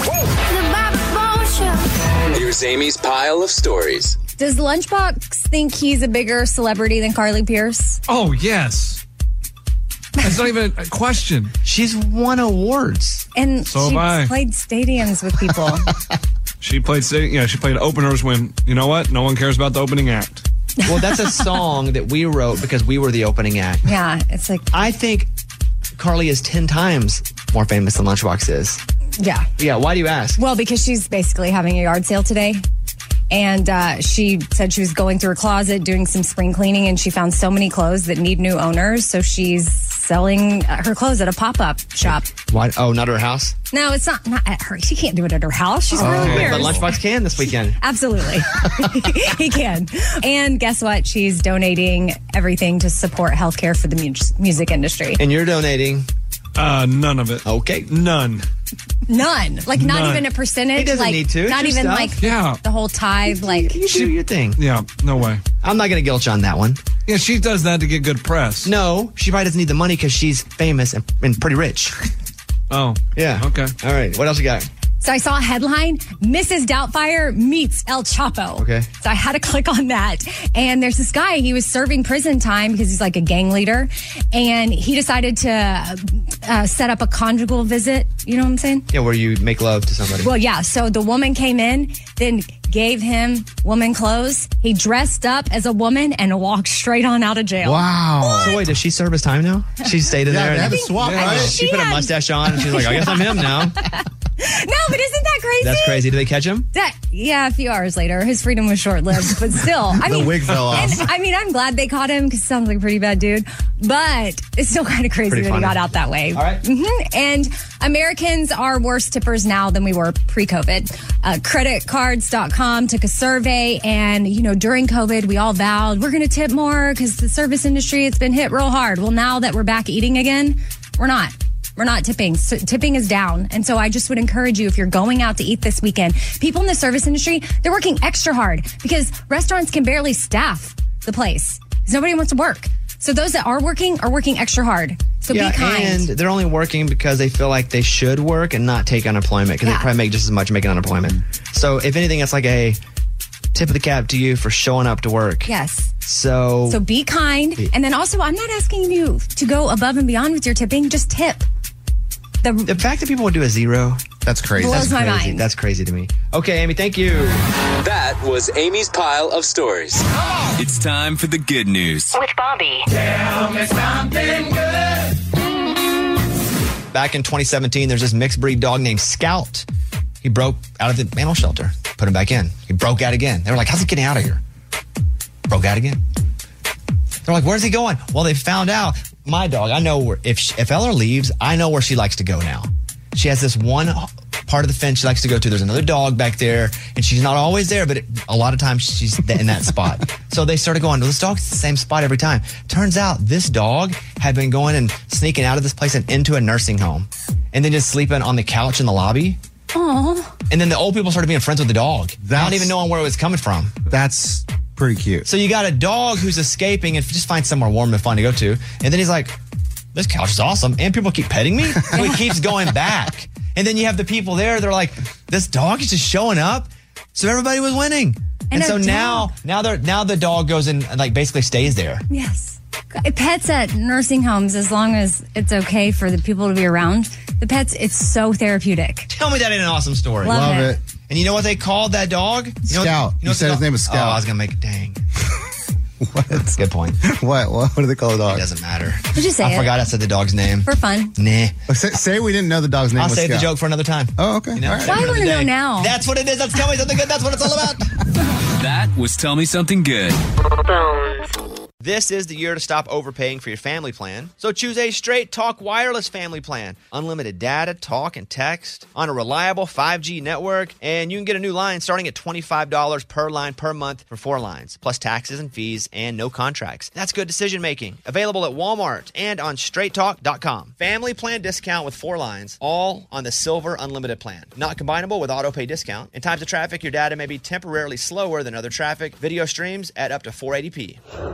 Here's Amy's pile of stories. Does Lunchbox think he's a bigger celebrity than Carly Pierce? Oh, yes. That's not even a question. She's won awards. And So have she's I. played stadiums with people. She played openers when, you know what? No one cares about the opening act. Well, that's a song that we wrote because we were the opening act. Yeah, it's like. I think Carly is 10 times more famous than Lunchbox is. Yeah. Yeah, why do you ask? Well, because she's basically having a yard sale today. And she said she was going through her closet doing some spring cleaning, and she found so many clothes that need new owners. So she's selling her clothes at a pop-up shop. Why? Oh, not her house? No, it's not at her. She can't do it at her house. She's really weird. But Lunchbox can this weekend. Absolutely. He can. And guess what? She's donating everything to support healthcare for the music industry. And you're donating? None of it. Okay. None. None. Like, not None. even a percentage. He doesn't like, need to. It's Not your even stuff. like Yeah. the whole tithe. Like, You do your thing. Yeah, no way. I'm not going to guilt you on that one. Yeah, she does that to get good press. No, she probably doesn't need the money because she's famous and pretty rich. Oh. Yeah. Okay. All right. What else you got? so I saw a headline, Mrs. Doubtfire meets El Chapo. Okay. So I had to click on that. And there's this guy, he was serving prison time because he's like a gang leader. And he decided to set up a conjugal visit. You know what I'm saying? Yeah, where you make love to somebody. Well, yeah. So the woman came in, then gave him woman clothes. He dressed up as a woman and walked straight on out of jail. Wow. So wait, does she serve his time now? She stayed in there. they had to swap, right? She put a mustache on and she's like, I guess I'm him now. No, but isn't that crazy? That's crazy. Did they catch him? Yeah, a few hours later. His freedom was short-lived, but still. The wig fell off. And, I'm glad they caught him because he sounds like a pretty bad dude, but it's still kind of crazy Pretty that funny. he got out that way. All right. And Americans are worse tippers now than we were pre-COVID. Creditcards.com took a survey, and, during COVID, we all vowed we're going to tip more because the service industry, it's been hit real hard. Well, now that we're back eating again, we're not. We're not tipping. So tipping is down. And so I just would encourage you, if you're going out to eat this weekend, people in the service industry, they're working extra hard because restaurants can barely staff the place because nobody wants to work. So those that are working extra hard. So be kind. And they're only working because they feel like they should work and not take unemployment because they probably make just as much making unemployment. So if anything, it's like a tip of the cap to you for showing up to work. Yes. So be kind. And then also, I'm not asking you to go above and beyond with your tipping. Just tip. The fact that people would do a zero, that's crazy. Blows my mind. That's crazy to me. Okay, Amy, thank you. That was Amy's Pile of Stories. It's time for the good news. With Bobby. Tell me something good. Back in 2017, there's this mixed breed dog named Scout. He broke out of the animal shelter, put him back in. He broke out again. They were like, how's he getting out of here? Broke out again. They're like, where's he going? Well, they found out. My dog, I know where, if Ella leaves, I know where she likes to go now. She has this one part of the fence she likes to go to. There's another dog back there, and she's not always there, but a lot of times she's in that spot. So they started going, well, this dog's the same spot every time. Turns out this dog had been going and sneaking out of this place and into a nursing home, and then just sleeping on the couch in the lobby. Aww. And then the old people started being friends with the dog. Not even knowing where it was coming from. That's pretty cute. So you got a dog who's escaping and just find somewhere warm and fun to go to. And then he's like, this couch is awesome. And people keep petting me. So he keeps going back. And then you have the people there. They're like, this dog is just showing up. So everybody was winning. And so now the dog goes in and like basically stays there. Yes. Pets at nursing homes, as long as it's okay for the people to be around, the pets, it's so therapeutic. Tell me that ain't an awesome story. Love it. And you know what they called that dog? Scout. You said his name was Scout. Oh, I was going to make it. Dang. What? That's a good point. What do they call the dog? It doesn't matter. Did you say I forgot I said the dog's name. For fun. Nah. Say we didn't know the dog's name I'll was save Scout. the joke for another time. Oh, okay. You know, All right. Well, I want to know now. That's what it is. That's Tell Me Something Good. That's what it's all about. That was Tell Me Something Good. This is the year to stop overpaying for your family plan. So choose a Straight Talk wireless family plan. Unlimited data, talk, and text on a reliable 5G network. And you can get a new line starting at $25 per line per month for 4 lines, plus taxes and fees and no contracts. That's good decision making. Available at Walmart and on straighttalk.com. Family plan discount with 4 lines, all on the Silver Unlimited plan. Not combinable with auto pay discount. In times of traffic, your data may be temporarily slower than other traffic. Video streams at up to 480p.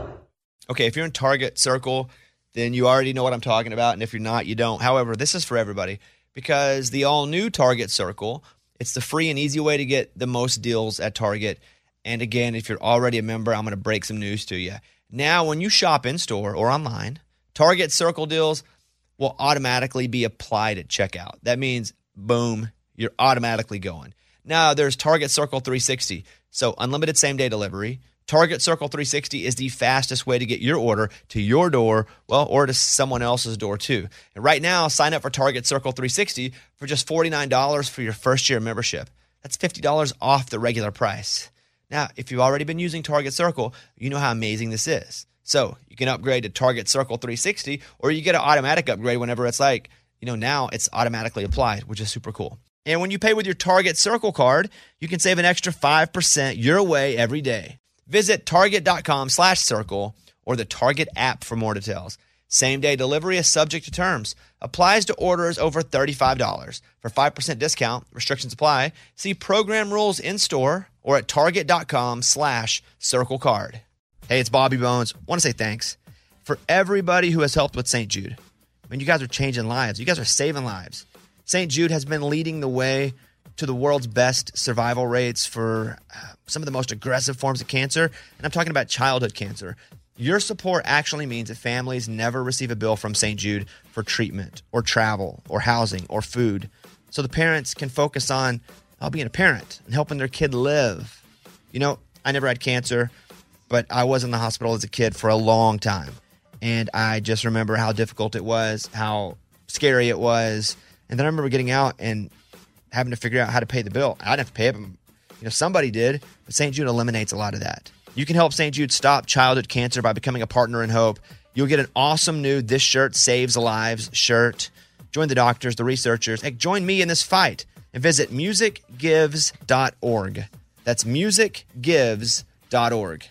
Okay, if you're in Target Circle, then you already know what I'm talking about. And if you're not, you don't. However, this is for everybody because the all-new Target Circle, it's the free and easy way to get the most deals at Target. And again, if you're already a member, I'm going to break some news to you. Now, when you shop in-store or online, Target Circle deals will automatically be applied at checkout. That means, boom, you're automatically going. Now, there's Target Circle 360, so unlimited same-day delivery. Target Circle 360 is the fastest way to get your order to your door, or to someone else's door too. And right now, sign up for Target Circle 360 for just $49 for your first year membership. That's $50 off the regular price. Now, if you've already been using Target Circle, you know how amazing this is. So you can upgrade to Target Circle 360, or you get an automatic upgrade whenever it's like, now it's automatically applied, which is super cool. And when you pay with your Target Circle card, you can save an extra 5% your way every day. Visit target.com/circle or the Target app for more details. Same-day delivery is subject to terms. Applies to orders over $35. For 5% discount, restrictions apply. See program rules in-store or at target.com/circle card. Hey, it's Bobby Bones. Want to say thanks for everybody who has helped with St. Jude. I mean, you guys are changing lives. You guys are saving lives. St. Jude has been leading the way to the world's best survival rates for some of the most aggressive forms of cancer. And I'm talking about childhood cancer. Your support actually means that families never receive a bill from St. Jude for treatment or travel or housing or food. So the parents can focus on being a parent and helping their kid live. I never had cancer, but I was in the hospital as a kid for a long time. And I just remember how difficult it was, how scary it was. And then I remember getting out and having to figure out how to pay the bill. I didn't have to pay it, but somebody did. But St. Jude eliminates a lot of that. You can help St. Jude stop childhood cancer by becoming a partner in hope. You'll get an awesome new This Shirt Saves Lives shirt. Join the doctors, the researchers. Hey, join me in this fight and visit musicgives.org. That's musicgives.org.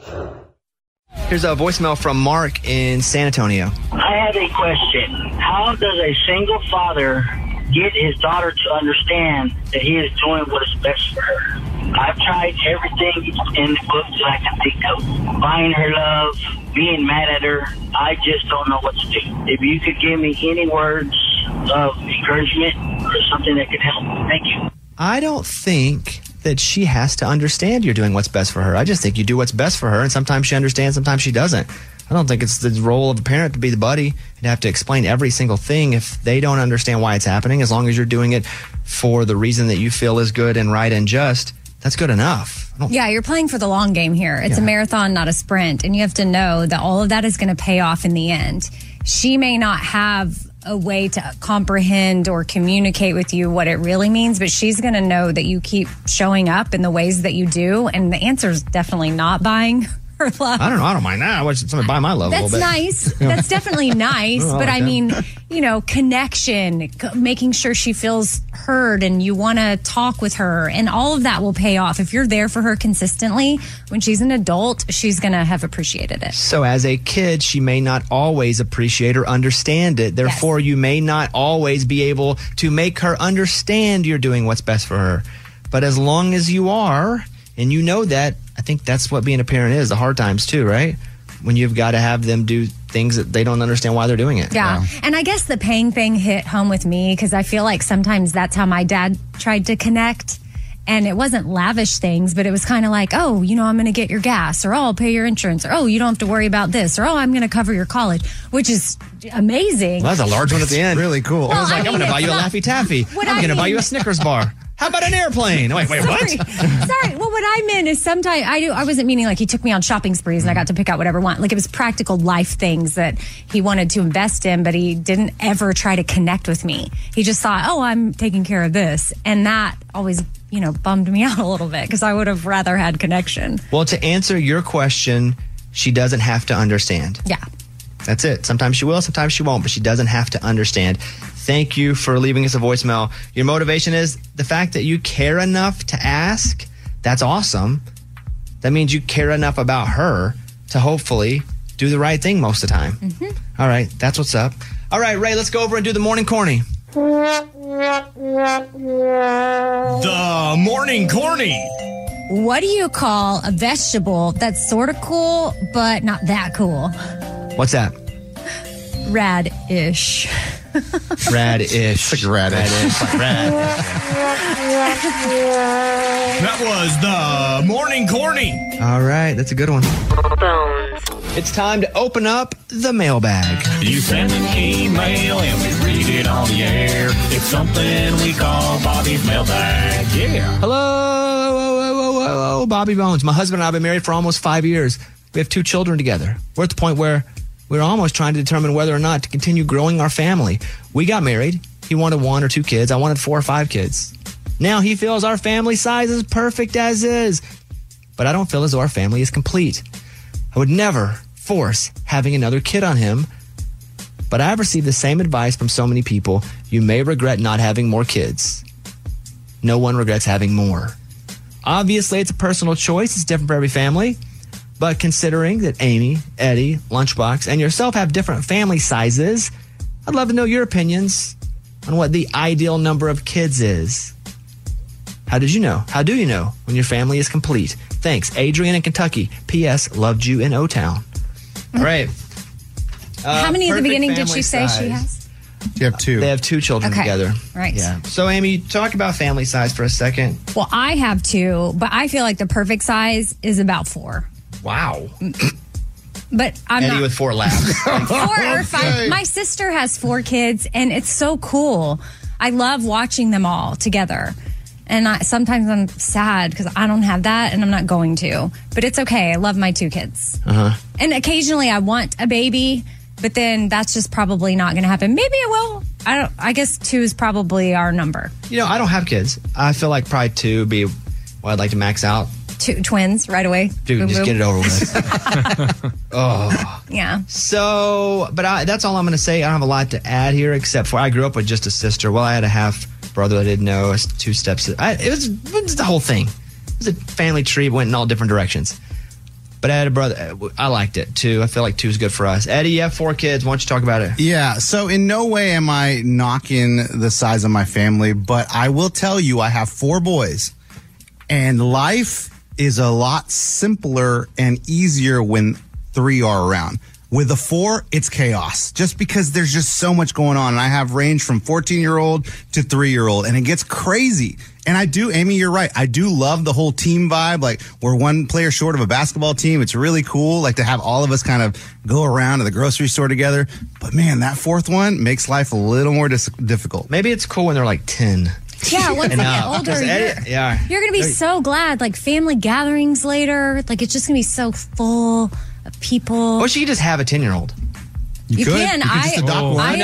Here's a voicemail from Mark in San Antonio. I have a question. How does a single father get his daughter to understand that he is doing what is best for her? I've tried everything in the book that I can think of. Buying her love, being mad at her. I just don't know what to do. If you could give me any words of encouragement or something that could help. Thank you. I don't think that she has to understand you're doing what's best for her. I just think you do what's best for her, and sometimes she understands, sometimes she doesn't. I don't think it's the role of a parent to be the buddy and have to explain every single thing if they don't understand why it's happening. As long as you're doing it for the reason that you feel is good and right and just, that's good enough. Yeah, you're playing for the long game here. It's a marathon, not a sprint. And you have to know that all of that is going to pay off in the end. She may not have a way to comprehend or communicate with you what it really means, but she's going to know that you keep showing up in the ways that you do. And the answer is definitely not buying her love. I don't know. I don't mind that. I want somebody to buy my love a little bit. That's nice. That's definitely nice. But I mean, connection, making sure she feels heard and you want to talk with her, and all of that will pay off. If you're there for her consistently, when she's an adult, she's going to have appreciated it. So as a kid, she may not always appreciate or understand it. Therefore, you may not always be able to make her understand you're doing what's best for her. But as long as you are, and you know that, I think that's what being a parent is, the hard times too, right? When you've got to have them do things that they don't understand why they're doing it. Yeah. And I guess the paying thing hit home with me because I feel like sometimes that's how my dad tried to connect. And it wasn't lavish things, but it was kind of like, oh, I'm going to get your gas, or oh, I'll pay your insurance, or oh, you don't have to worry about this, or oh, I'm going to cover your college, which is amazing. Well, that's a large one at the end. Really cool. Well, I was like, I'm going to buy you a Laffy Taffy. I'm going to buy you a Snickers bar. How about an airplane? Wait, what? Sorry. Well, what I meant is sometimes I wasn't meaning like he took me on shopping sprees and I got to pick out whatever I want. Like it was practical life things that he wanted to invest in, but he didn't ever try to connect with me. He just thought, oh, I'm taking care of this. And that always, bummed me out a little bit because I would have rather had connection. Well, to answer your question, she doesn't have to understand. Yeah. That's it. Sometimes she will, sometimes she won't, but she doesn't have to understand. Thank you for leaving us a voicemail. Your motivation is the fact that you care enough to ask. That's awesome. That means you care enough about her to hopefully do the right thing most of the time. Mm-hmm. All right, that's what's up. All right, Ray, let's go over and do the morning corny. The morning corny. What do you call a vegetable that's sort of cool, but not that cool? What's that? Radish. Radish. It's like radish. That was the morning corny. All right, that's a good one. It's time to open up the mailbag. You send an email and we read it on the air. It's something we call Bobby's mailbag. Yeah. Hello, Bobby Bones. My husband and I have been married for almost 5 years. We have 2 children together. We're at the point where we're almost trying to determine whether or not to continue growing our family. We got married. He wanted 1 or 2 kids. I wanted 4 or 5 kids. Now he feels our family size is perfect as is. But I don't feel as though our family is complete. I would never force having another kid on him. But I've received the same advice from so many people. You may regret not having more kids. No one regrets having more. Obviously, it's a personal choice. It's different for every family. But considering that Amy, Eddie, Lunchbox, and yourself have different family sizes, I'd love to know your opinions on what the ideal number of kids is. How do you know when your family is complete? Thanks, Adrian in Kentucky. P.S. Loved you in O-Town. All right. How many at the beginning did she say she has? You have 2. They have 2 children together. Right. Yeah. So, Amy, talk about family size for a second. Well, I have 2, but I feel like the perfect size is about 4. Wow. But I'm Eddie not. with 4 laughs. 4 or 5. My sister has 4 kids, and it's so cool. I love watching them all together. And sometimes I'm sad because I don't have that and I'm not going to. But it's okay. I love my 2 kids. And occasionally I want a baby, but then that's just probably not going to happen. Maybe it will. I guess 2 is probably our number. I don't have kids. I feel like probably 2 would be what I'd like to max out. 2 twins right away. Dude, boom, just boom. get it over with. Oh. Yeah. So, but that's all I'm going to say. I don't have a lot to add here except for I grew up with just a sister. Well, I had a half brother I didn't know, 2 steps. It was the whole thing. It was a family tree, went in all different directions. But I had a brother. I liked it too. I feel like 2 is good for us. Eddie, you have 4 kids. Why don't you talk about it? Yeah. So in no way am I knocking the size of my family, but I will tell you I have 4 boys, and life is a lot simpler and easier when 3 are around. With the 4, it's chaos just because there's just so much going on. And I have range from 14-year-old to 3-year-old, and it gets crazy. And I do, Amy, you're right. I do love the whole team vibe. Like, we're one player short of a basketball team. It's really cool. Like, to have all of us kind of go around to the grocery store together. But man, that 4th one makes life a little more difficult. People. It's cool when they're like 10. Yeah, once they get older, you're going to be so glad. Like, family gatherings later, like, it's just going to be so full of people. Or she could just have a 10-year-old. You can. just adopt one. I No.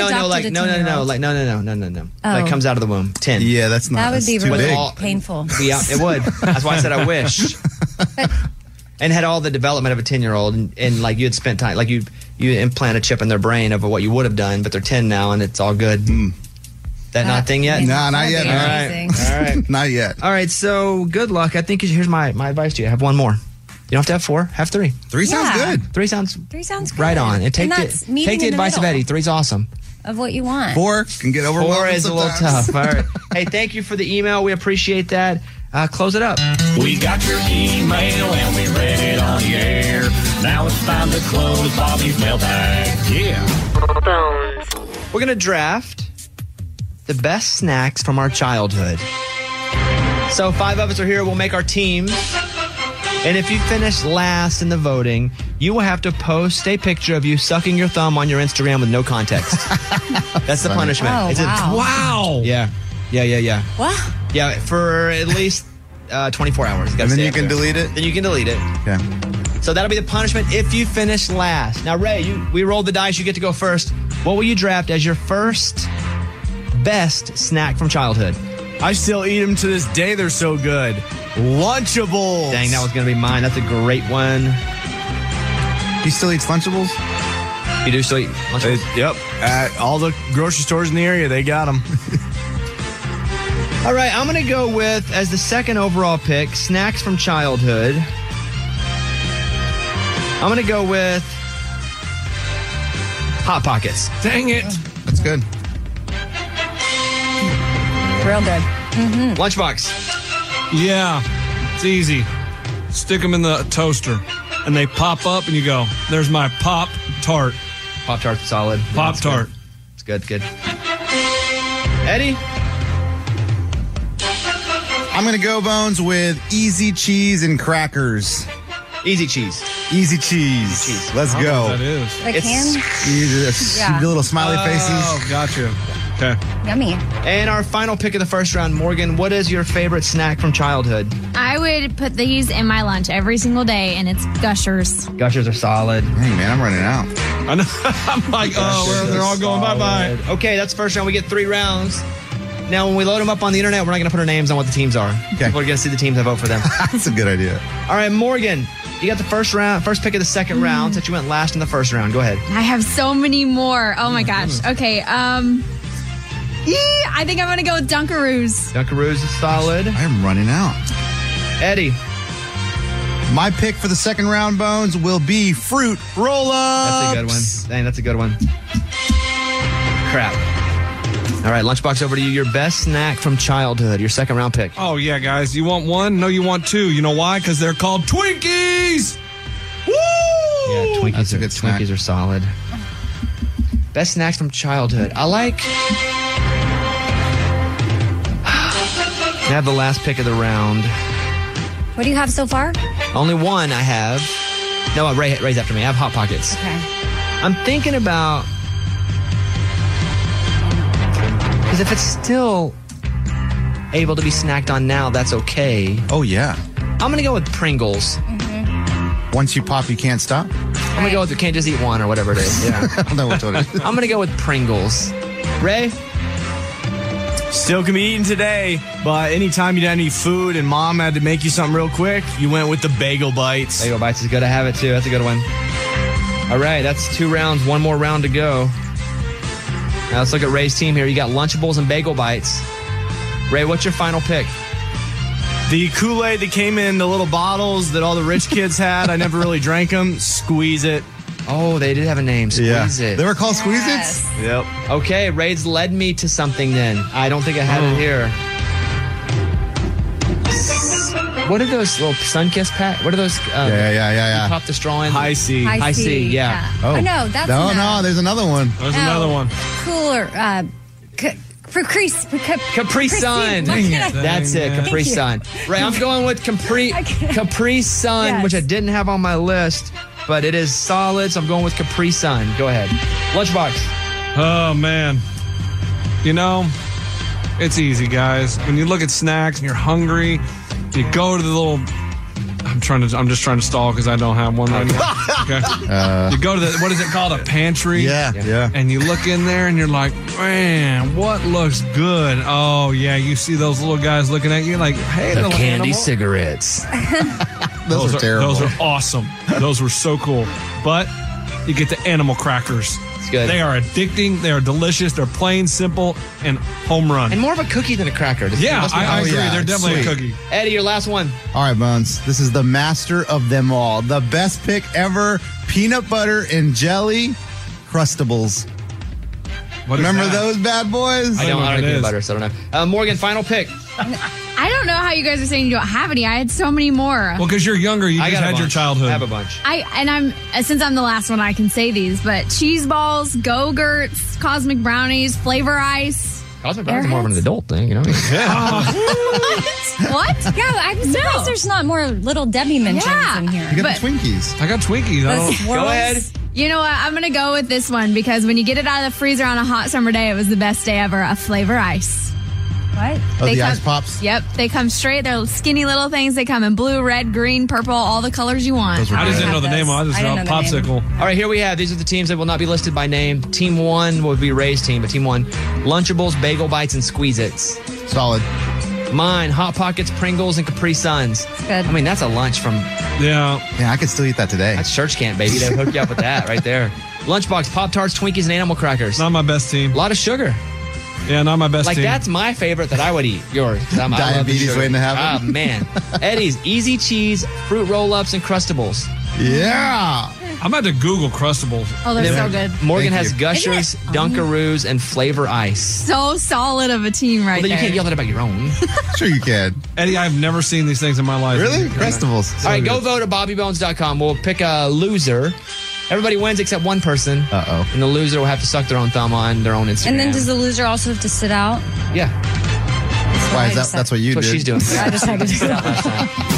That comes out of the womb. 10. Yeah, that's not. That would be that's too really big. painful. Yeah, it would. That's why I said I wish. And had all the development of a 10-year-old, and like you had spent time, like you implant a chip in their brain of what you would have done, but they're 10 now, and it's all good. That not a thing yet? No, not yet. All right. Not yet. All right, so good luck. I think here's my advice to you. Have 1 more. You don't have to have 4. Have 3. 3 sounds good. 3 sounds good. right on. And take that's the meeting in the advice of middle Eddie. 3's awesome. Of what you want. 4 can get overwhelming. 4 is sometimes. a little tough. All right. Hey, thank you for the email. We appreciate that. Close it up. We got your email and we read it on the air. Now it's time to close Bobby's mailbag. Yeah. We're going to draft the best snacks from our childhood. So 5 of us are here. We'll make our teams. And if you finish last in the voting, you will have to post a picture of you sucking your thumb on your Instagram with no context. That's the punishment. Oh, wow. Yeah. What? Yeah, for at least 24 hours. And then you can delete it? Then you can delete it. Okay. So that'll be the punishment if you finish last. Now, Ray, we rolled the dice. You get to go first. What will you draft as your first best snack from childhood? I still eat them to this day. They're so good. Lunchables. Dang, that was going to be mine. That's a great one. He still eats Lunchables? You do still eat Lunchables? Yep. At all the grocery stores in the area, they got them. All right, I'm going to go with, as the second overall pick, snacks from childhood. I'm going to go with Hot Pockets. Dang it. That's good. Real good. Lunchbox. Yeah, it's easy. Stick them in the toaster, and they pop up, and you go, there's my Pop-Tart. Pop-Tart's solid. Pop-Tart. It's good. Eddie? I'm going to go, Bones, with Easy Cheese and Crackers. Easy Cheese. Easy Cheese. Let's I don't know go. what that is. The can? The little smiley faces. Oh, gotcha. Okay. Yummy. And our final pick of the first round, Morgan, what is your favorite snack from childhood? I would put these in my lunch every single day, and it's Gushers. Gushers are solid. Hey, man, I'm running out. I know. I'm like, they're all going bye-bye. Okay, that's first round. We get 3 rounds. Now, when we load them up on the internet, we're not going to put our names on what the teams are. Okay. People are going to see the teams and vote for them. That's a good idea. All right, Morgan, you got the first pick of the second round since you went last in the first round. Go ahead. I have so many more. Oh my gosh. Okay. I think I'm going to go with Dunkaroos. Dunkaroos is solid. I am running out. Eddie. My pick for the second round, Bones, will be Fruit Roll-Ups. That's a good one. Dang, that's a good one. Crap. All right, Lunchbox, over to you. Your best snack from childhood, your second round pick. Oh, yeah, guys. You want one? No, you want 2. You know why? Because they're called Twinkies. Woo! Yeah, Twinkies, That's a good snack. Twinkies are solid. Best snacks from childhood. I have the last pick of the round. What do you have so far? Only one I have. No, Ray's after me. I have Hot Pockets. Okay. I'm thinking about... Because if it's still able to be snacked on now, that's okay. Oh, yeah. I'm going to go with Pringles. Once you pop, you can't stop? I'm going to go with, can't just eat one or whatever it is. Yeah. I don't know which one it is. I'm going to go with Pringles. Ray? Still can be eaten today, but anytime you didn't eat food and mom had to make you something real quick, you went with the Bagel Bites. Bagel Bites is good to have it too. That's a good one. All right, that's 2 rounds. 1 more round to go. Now let's look at Ray's team here. You got Lunchables and Bagel Bites. Ray, what's your final pick? The Kool-Aid that came in the little bottles that all the rich kids had, I never really drank them. Squeeze It. Oh, they did have a name. Squeeze It. They were called Squeeze-Its? Yep. Okay, Ray's led me to something then. I don't think I have it here. What are those little Sunkist pack? What are those? Yeah. You pop the straw in. High C. High C, yeah. Oh, no, that's no, not. there's another one. There's another one. Cooler. Capri Sun. That's it, Capri Sun. Ray, I'm going with Capri Sun, Yes. which I didn't have on my list, but it is solid, so I'm going with Capri Sun. Go ahead. Lunchbox. Oh, man. You know, it's easy, guys. When you look at snacks and you're hungry, you go to the little... I'm just trying to stall because I don't have one right now. Okay. You go to the, what is it called? A pantry? Yeah. And you look in there and you're like, man, what looks good? Oh, yeah. You see those little guys looking at you like, hey, The little candy animal. cigarettes. Those are terrible. Those are awesome. Those were so cool. But you get the animal crackers. It's good. They are addicting. They are delicious. They're plain, simple, and home run. And more of a cookie than a cracker. Yeah, I agree. yeah, They're definitely sweet. a cookie. Eddie, your last one. All right, Bones. This is the master of them all. The best pick ever. Peanut butter and jelly Crustables. What is Remember that? those bad boys? I don't know what like it peanut is. butter, so I don't know. Morgan, final pick. I don't know how you guys are saying you don't have any. I had so many more. Well, because you're younger, you I just got a had your bunch. childhood. I have a bunch. Since I'm the last one, I can say these, but cheese balls, Go-Gurts, Cosmic Brownies, Flavor Ice. Cosmic Brownies is more of an adult thing, you know? What? Yeah, I'm surprised there's not more Little Debbie mentions in here. You got the Twinkies. I got Twinkies. I don't. Go ahead. You know what? I'm going to go with this one because when you get it out of the freezer on a hot summer day, it was the best day ever. A Flavor Ice. What? Oh, the ice pops? Yep. They come straight. They're skinny little things. They come in blue, red, green, purple, all the colors you want. Those were I just great. didn't know the name. I just I know didn't know the name. popsicle. All right, here we have. These are the teams that will not be listed by name. Team 1 would be Ray's team, but Team 1, Lunchables, Bagel Bites, and Squeeze-Its. Solid. Mine, Hot Pockets, Pringles, and Capri Suns. Good. I mean, that's a lunch from... Yeah. Yeah, I could still eat that today. That's church camp, baby. They hook you up with that right there. Lunchbox, Pop-Tarts, Twinkies, and Animal Crackers. Not my best team. A lot of sugar. Yeah, not my best Like, team. that's my favorite that I would eat. Yours. I love the Diabetes sugar. waiting to happen. Oh, man. Eddie's, Easy Cheese, Fruit Roll-Ups, and Crustables. Yeah. I'm about to Google Crustables. Oh, they're so good. Morgan Thank has you. Gushers, Dunkaroos, and Flavor Ice. So solid of a team right Well, then you there. can't yell that about your own. Sure you can. Eddie, I've never seen these things in my life. Really? Crustables. All right, go vote at BobbyBones.com. We'll pick a loser. Everybody wins except one person. Uh-oh. And the loser will have to suck their own thumb on their own Instagram. And then does the loser also have to sit out? Yeah. Why is that? That's what you That's what did. she's doing. I just had to sit out last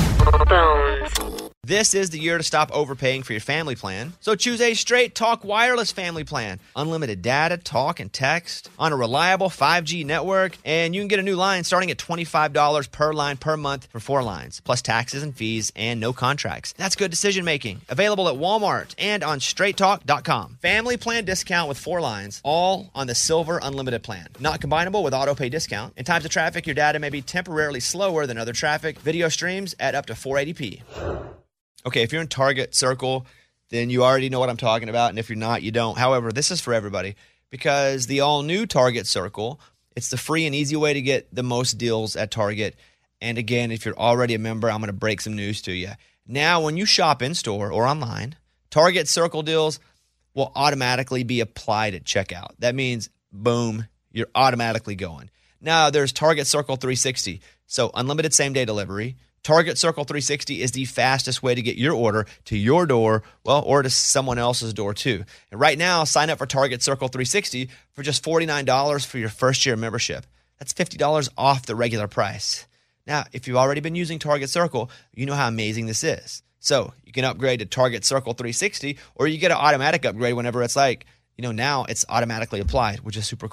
time. This is the year to stop overpaying for your family plan. So choose a Straight Talk Wireless family plan. Unlimited data, talk, and text on a reliable 5G network. And you can get a new line starting at $25 per line per month for 4 lines, plus taxes and fees and no contracts. That's good decision making. Available at Walmart and on straighttalk.com. Family plan discount with 4 lines, all on the Silver Unlimited plan. Not combinable with auto pay discount. In times of traffic, your data may be temporarily slower than other traffic. Video streams at up to 480p. Okay, if you're in Target Circle, then you already know what I'm talking about, and if you're not, you don't. However, this is for everybody because the all-new Target Circle, it's the free and easy way to get the most deals at Target. And again, if you're already a member, I'm going to break some news to you. Now, when you shop in-store or online, Target Circle deals will automatically be applied at checkout. That means, boom, you're automatically going. Now, there's Target Circle 360, so unlimited same-day delivery. Target Circle 360 is the fastest way to get your order to your door, well, or to someone else's door too. And right now, sign up for Target Circle 360 for just $49 for your first year membership. That's $50 off the regular price. Now, if you've already been using Target Circle, you know how amazing this is. So you can upgrade to Target Circle 360, or you get an automatic upgrade whenever it's like, now it's automatically applied, which is super cool.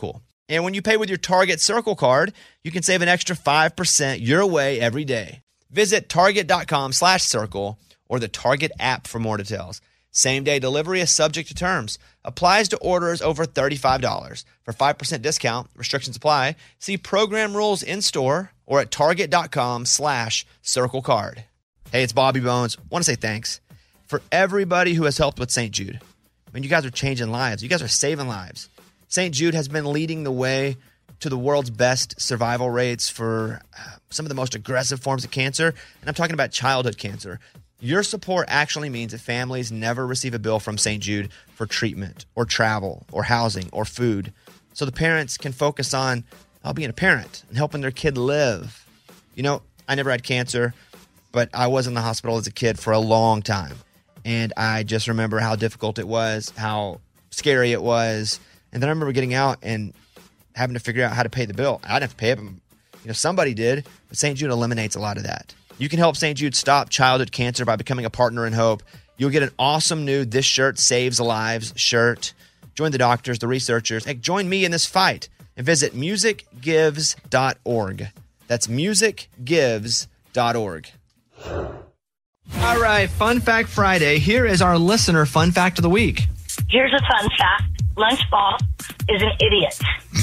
And when you pay with your Target Circle card, you can save an extra 5% your way every day. Visit target.com/circle or the Target app for more details. Same-day delivery is subject to terms. Applies to orders over $35. For 5% discount, restrictions apply. See program rules in-store or at target.com/circle card. Hey, it's Bobby Bones. Want to say thanks for everybody who has helped with St. Jude. I mean, you guys are changing lives. You guys are saving lives. St. Jude has been leading the way to the world's best survival rates for some of the most aggressive forms of cancer, and I'm talking about childhood cancer. Your support actually means that families never receive a bill from St. Jude for treatment or travel or housing or food, so the parents can focus on being a parent and helping their kid live. You know, I never had cancer, but I was in the hospital as a kid for a long time, and I just remember how difficult it was, how scary it was. And then I remember getting out and having to figure out how to pay the bill. I didn't have to pay it, but somebody did. But St. Jude eliminates a lot of that. You can help St. Jude stop childhood cancer by becoming a partner in hope. You'll get an awesome new This Shirt Saves Lives shirt. Join the doctors, the researchers. Heck, join me in this fight and visit musicgives.org. That's musicgives.org. All right, Fun Fact Friday. Here is our listener fun fact of the week. Here's a fun fact. Lunchball is an idiot.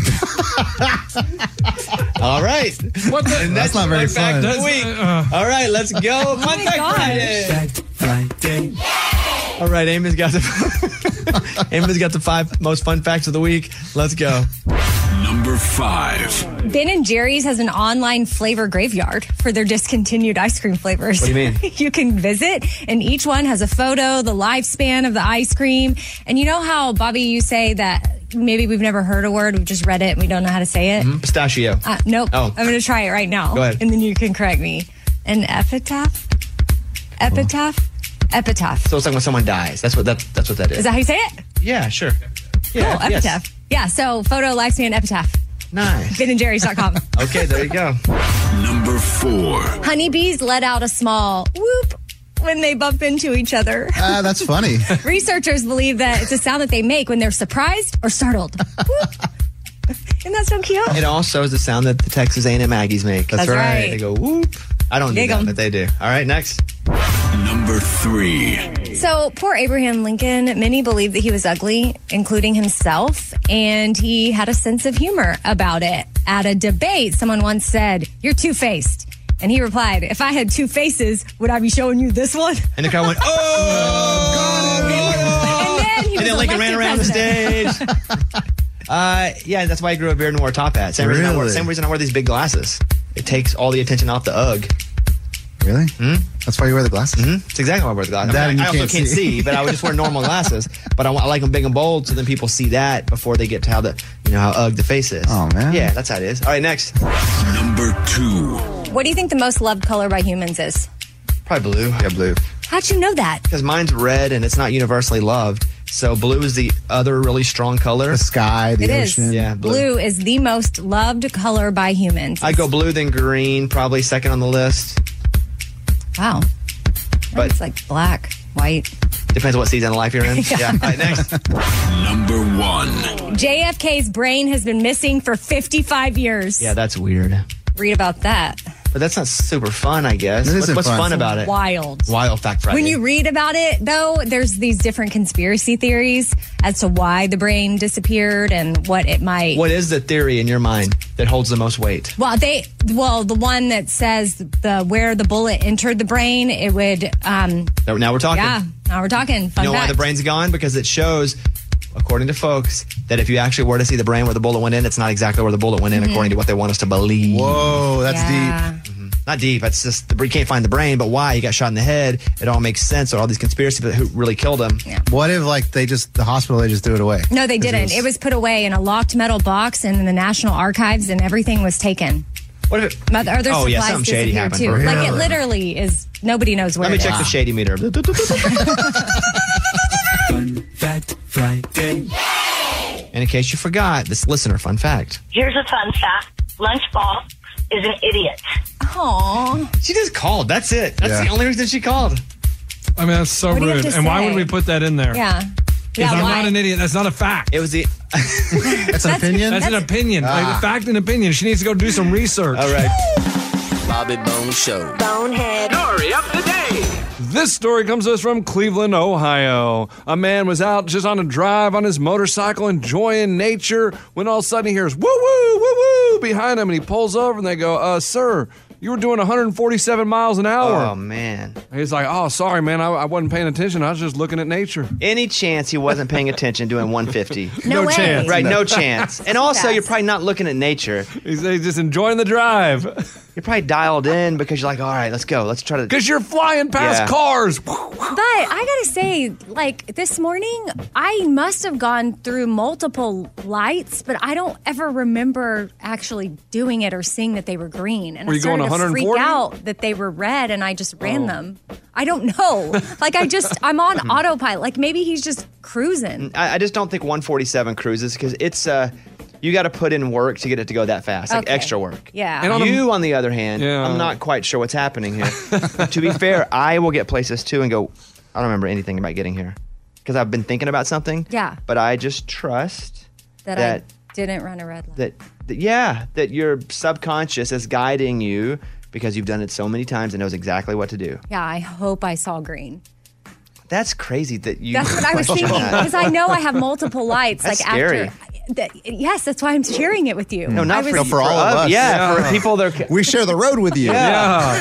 All right. What the? And that's not very fun. Fact fun. of the week. All right, let's go. Fun Fact Friday. All right, Amy's got the 5 most fun facts of the week. Let's go. Number 5. Ben & Jerry's has an online flavor graveyard for their discontinued ice cream flavors. What do you mean? You can visit, and each one has a photo, the lifespan of the ice cream. And you know how, Bobby, you say that maybe we've never heard a word, we've just read it, and we don't know how to say it? Mm-hmm. Pistachio. Nope. Oh. I'm going to try it right now. Go ahead. And then you can correct me. An epitaph? Epitaph? Epitaph. So it's like when someone dies. That's what that is. Is that how you say it? Yeah, sure. Yeah, Cool, epitaph. yes. Yeah, so photo, lifespan, epitaph. Nice. BenandJerry's.com. Okay, there you go. Number 4. Honeybees let out a small whoop when they bump into each other. That's funny. Researchers believe that it's a sound that they make when they're surprised or startled. Whoop. Isn't that so cute? It also is the sound that the Texas A&M Aggies make. That's right. They go whoop. I don't do Gig that, 'em. but they do. All right, next. Number 3. So, poor Abraham Lincoln, many believe that he was ugly, including himself, and he had a sense of humor about it. At a debate, someone once said, "You're two-faced." And he replied, "If I had 2 faces, would I be showing you this one?" And the guy went, oh! And then Lincoln ran around the stage. Yeah, that's why I grew a beard and wore a top hat. Same reason I wear these big glasses. It takes all the attention off the UGG. Really? That's why you wear the glasses? That's exactly why I wear the glasses. That and you I also can't can't see, but I would just wear normal glasses. But I like them big and bold, so then people see that before they get to how UGG the face is. Oh, man. Yeah, that's how it is. All right, next. Number 2. What do you think the most loved color by humans is? Probably blue. Yeah, blue. How'd you know that? Because mine's red and it's not universally loved. So blue is the other really strong color. The sky, the It is. ocean. Yeah, Blue is the most loved color by humans. I go blue, then green, probably second on the list. Wow. But it's like black, white. Depends on what season of life you're in. Yeah. All right, next. Number 1. JFK's brain has been missing for 55 years. Yeah, that's weird. Read about that. But that's not super fun, I guess. It isn't What's fun. fun about it? Wild. Wild Fact Friday. When you read about it, though, there's these different conspiracy theories as to why the brain disappeared and what it might. What is the theory in your mind that holds the most weight? Well, the one that says where the bullet entered the brain, it would. Now we're talking. Yeah, now we're talking. Fun You know why fact. the brain's gone? Because it shows, according to folks, that if you actually were to see the brain where the bullet went in, it's not exactly where the bullet went in, according to what they want us to believe. Whoa, that's Yeah. deep. Not deep. It's just you can't find the brain, but why? He got shot in the head. It all makes sense. So all these conspiracies about who really killed him. Yeah. What if the hospital, they just threw it away? No, they didn't. It was put away in a locked metal box in the National Archives, and everything was taken. What if it? Other Oh, yeah, supplies something shady disappeared happened. too. Really? Like it literally is. Nobody knows where. Let me it check is. the shady meter. Fun Fact Friday. And in case you forgot, this listener fun fact. Here's a fun fact. Lunchball is an idiot. Aww. She just called. That's it. That's Yeah. the only reason she called. I mean, that's so What do you have rude. to And why say? would we put that in there? Yeah. Because I'm not an idiot. That's not a fact. It was the. That's an opinion? That's an opinion. Like, fact and opinion. She needs to go do some research. All right. Bobby Bones Show. Bonehead. Story of the day. This story comes to us from Cleveland, Ohio. A man was out just on a drive on his motorcycle enjoying nature when all of a sudden he hears woo-woo, woo-woo behind him, and he pulls over and they go, sir, you were doing 147 miles an hour. Oh, man. He's like, oh, sorry, man. I wasn't paying attention. I was just looking at nature. Any chance he wasn't paying attention doing 150? No way. chance. Right, no chance. And also, you're probably not looking at nature. He's just enjoying the drive. You're probably dialed in because you're like, all right, let's go. Let's try to. Because you're flying past cars. But I gotta say, like this morning, I must have gone through multiple lights, but I don't ever remember actually doing it or seeing that they were green. And Were I you going started to 140? freak out that they were red, and I just ran them. I don't know. Like I'm on autopilot. Like maybe he's just cruising. I just don't think 147 cruises because it's you got to put in work to get it to go that fast, like Okay. extra work. Yeah. And On the other hand, I'm not quite sure what's happening here. To be fair, I will get places too and go, I don't remember anything about getting here because I've been thinking about something. Yeah. But I just trust that I didn't run a red light. that your subconscious is guiding you because you've done it so many times and knows exactly what to do. Yeah, I hope I saw green. That's crazy that you. That's what I was question thinking that. because I know I have multiple lights. That's like scary. Yes, that's why I'm sharing it with you. No, not for, for all of us. Yeah, for people that are. We share the road with you. Yeah.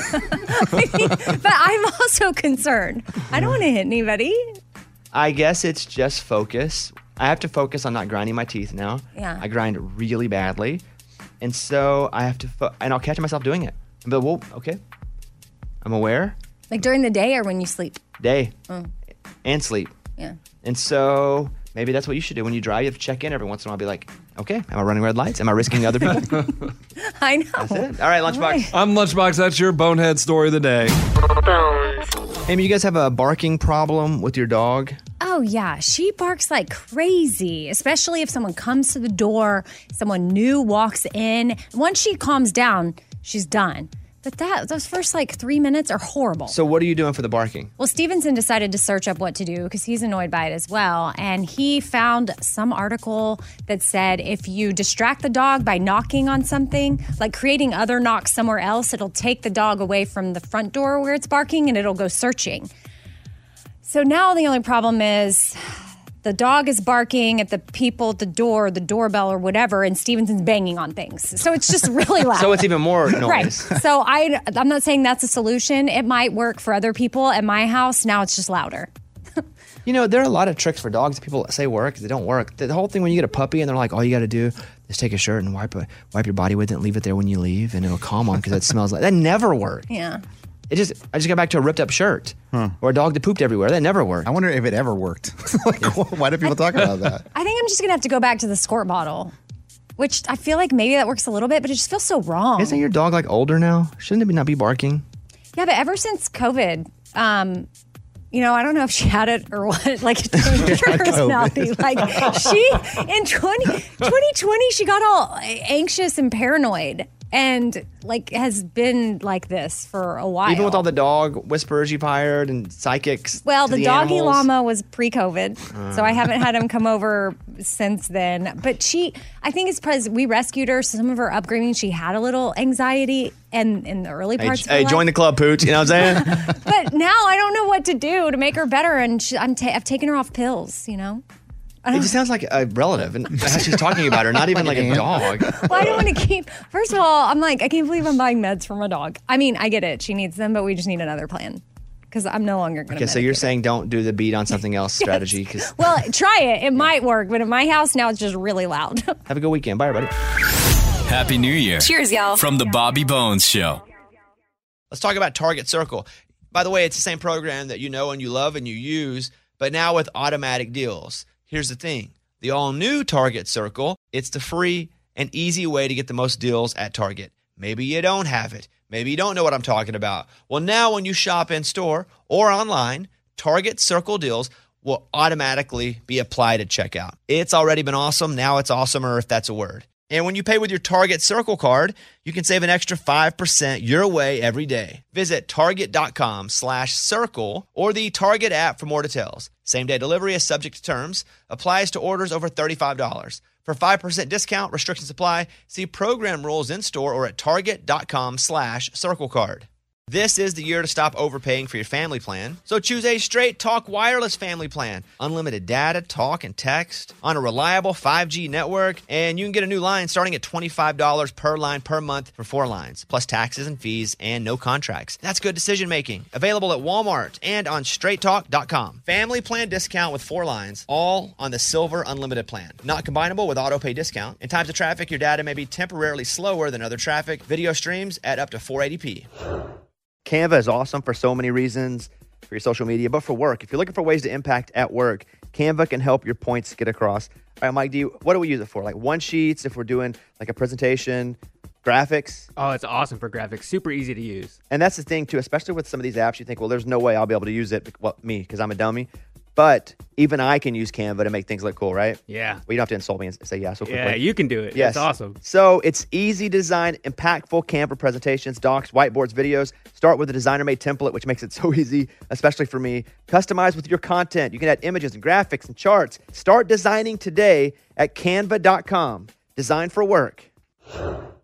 But I'm also concerned. I don't want to hit anybody. I guess it's just focus. I have to focus on not grinding my teeth now. Yeah. I grind really badly. And so I have to, and I'll catch myself doing it. But, well, okay. I'm aware. Like during the day or when you sleep. Day. Oh. And sleep. Yeah. And so maybe that's what you should do. When you drive, you have to check in every once in a while. Be like, okay, am I running red lights? Am I risking other people? I know. That's it. All right, Lunchbox. I'm Lunchbox. That's your bonehead story of the day. Amy, you guys have a barking problem with your dog? Oh, yeah. She barks like crazy, especially if someone comes to the door, someone new walks in. Once she calms down, she's done. But those first like 3 minutes are horrible. So what are you doing for the barking? Well, Stevenson decided to search up what to do because he's annoyed by it as well. And he found some article that said if you distract the dog by knocking on something, like creating other knocks somewhere else, it'll take the dog away from the front door where it's barking and it'll go searching. So now the only problem is the dog is barking at the people at the door, the doorbell or whatever, and Stevenson's banging on things. So it's just really loud. So it's even more noise. Right. So I'm not saying that's a solution. It might work for other people. At my house, now it's just louder. You know, there are a lot of tricks for dogs that people say work. They don't work. The whole thing when you get a puppy and they're like, all you got to do is take a shirt and wipe your body with it and leave it there when you leave and it'll calm them because it smells like that. Never worked. Yeah. I just got back to a ripped up shirt or a dog that pooped everywhere. That never worked. I wonder if it ever worked. Why do people talk about that? I think I'm just going to have to go back to the squirt bottle, which I feel like maybe that works a little bit, but it just feels so wrong. Isn't your dog like older now? Shouldn't it not be barking? Yeah, but ever since COVID, you know, I don't know if she had it or what, like it changed her personality. Like she, in 2020, she got all anxious and paranoid and like has been like this for a while. Even with all the dog whisperers you've hired and psychics. Well, to the doggy animals. llama was pre-COVID, so I haven't had him come over since then. But I think it's because we rescued her, so some of her upbringing, she had a little anxiety and in the early parts of her life. Join the club, Pooch. You know what I'm saying? But now I don't know what to do to make her better, and I've taken her off pills, you know? It just sounds like a relative, and how she's talking about her, not even like a dog. Well, I don't want to keep. First of all, I'm like, I can't believe I'm buying meds for my dog. I mean, I get it. She needs them, but we just need another plan because I'm no longer going to. Okay, so you're saying don't do the beat on something else strategy. Cause Well, try it. It might work, but at my house now it's just really loud. Have a good weekend. Bye, everybody. Happy New Year. Cheers, y'all. From the Bobby Bones Show. Let's talk about Target Circle. By the way, it's the same program that you know and you love and you use, but now with automatic deals. Here's the thing. The all-new Target Circle, it's the free and easy way to get the most deals at Target. Maybe you don't have it. Maybe you don't know what I'm talking about. Well, now when you shop in-store or online, Target Circle deals will automatically be applied at checkout. It's already been awesome. Now it's awesomer if that's a word. And when you pay with your Target Circle card, you can save an extra 5% your way every day. Visit target.com/circle or the Target app for more details. Same-day delivery is subject to terms. Applies to orders over $35. For 5% discount, restrictions apply. See program rules in store or at target.com/circle card. This is the year to stop overpaying for your family plan. So choose a Straight Talk Wireless family plan. Unlimited data, talk, and text on a reliable 5G network. And you can get a new line starting at $25 per line per month for 4 lines, plus taxes and fees and no contracts. That's good decision making. Available at Walmart and on straighttalk.com. Family plan discount with 4 lines, all on the Silver Unlimited plan. Not combinable with auto pay discount. In times of traffic, your data may be temporarily slower than other traffic. Video streams at up to 480p. Canva is awesome for so many reasons, for your social media, but for work. If you're looking for ways to impact at work, Canva can help your points get across. All right, Mike, what do we use it for? Like one sheets, if we're doing like a presentation, graphics? Oh, it's awesome for graphics. Super easy to use. And that's the thing, too, especially with some of these apps, you think, well, there's no way I'll be able to use it. Well, me, because I'm a dummy. But even I can use Canva to make things look cool, right? Yeah. Well, you don't have to insult me and say yeah so quickly. Yeah, you can do it. Yes. It's awesome. So it's easy to design impactful Canva presentations, docs, whiteboards, videos. Start with a designer-made template, which makes it so easy, especially for me. Customize with your content. You can add images and graphics and charts. Start designing today at canva.com. Design for work.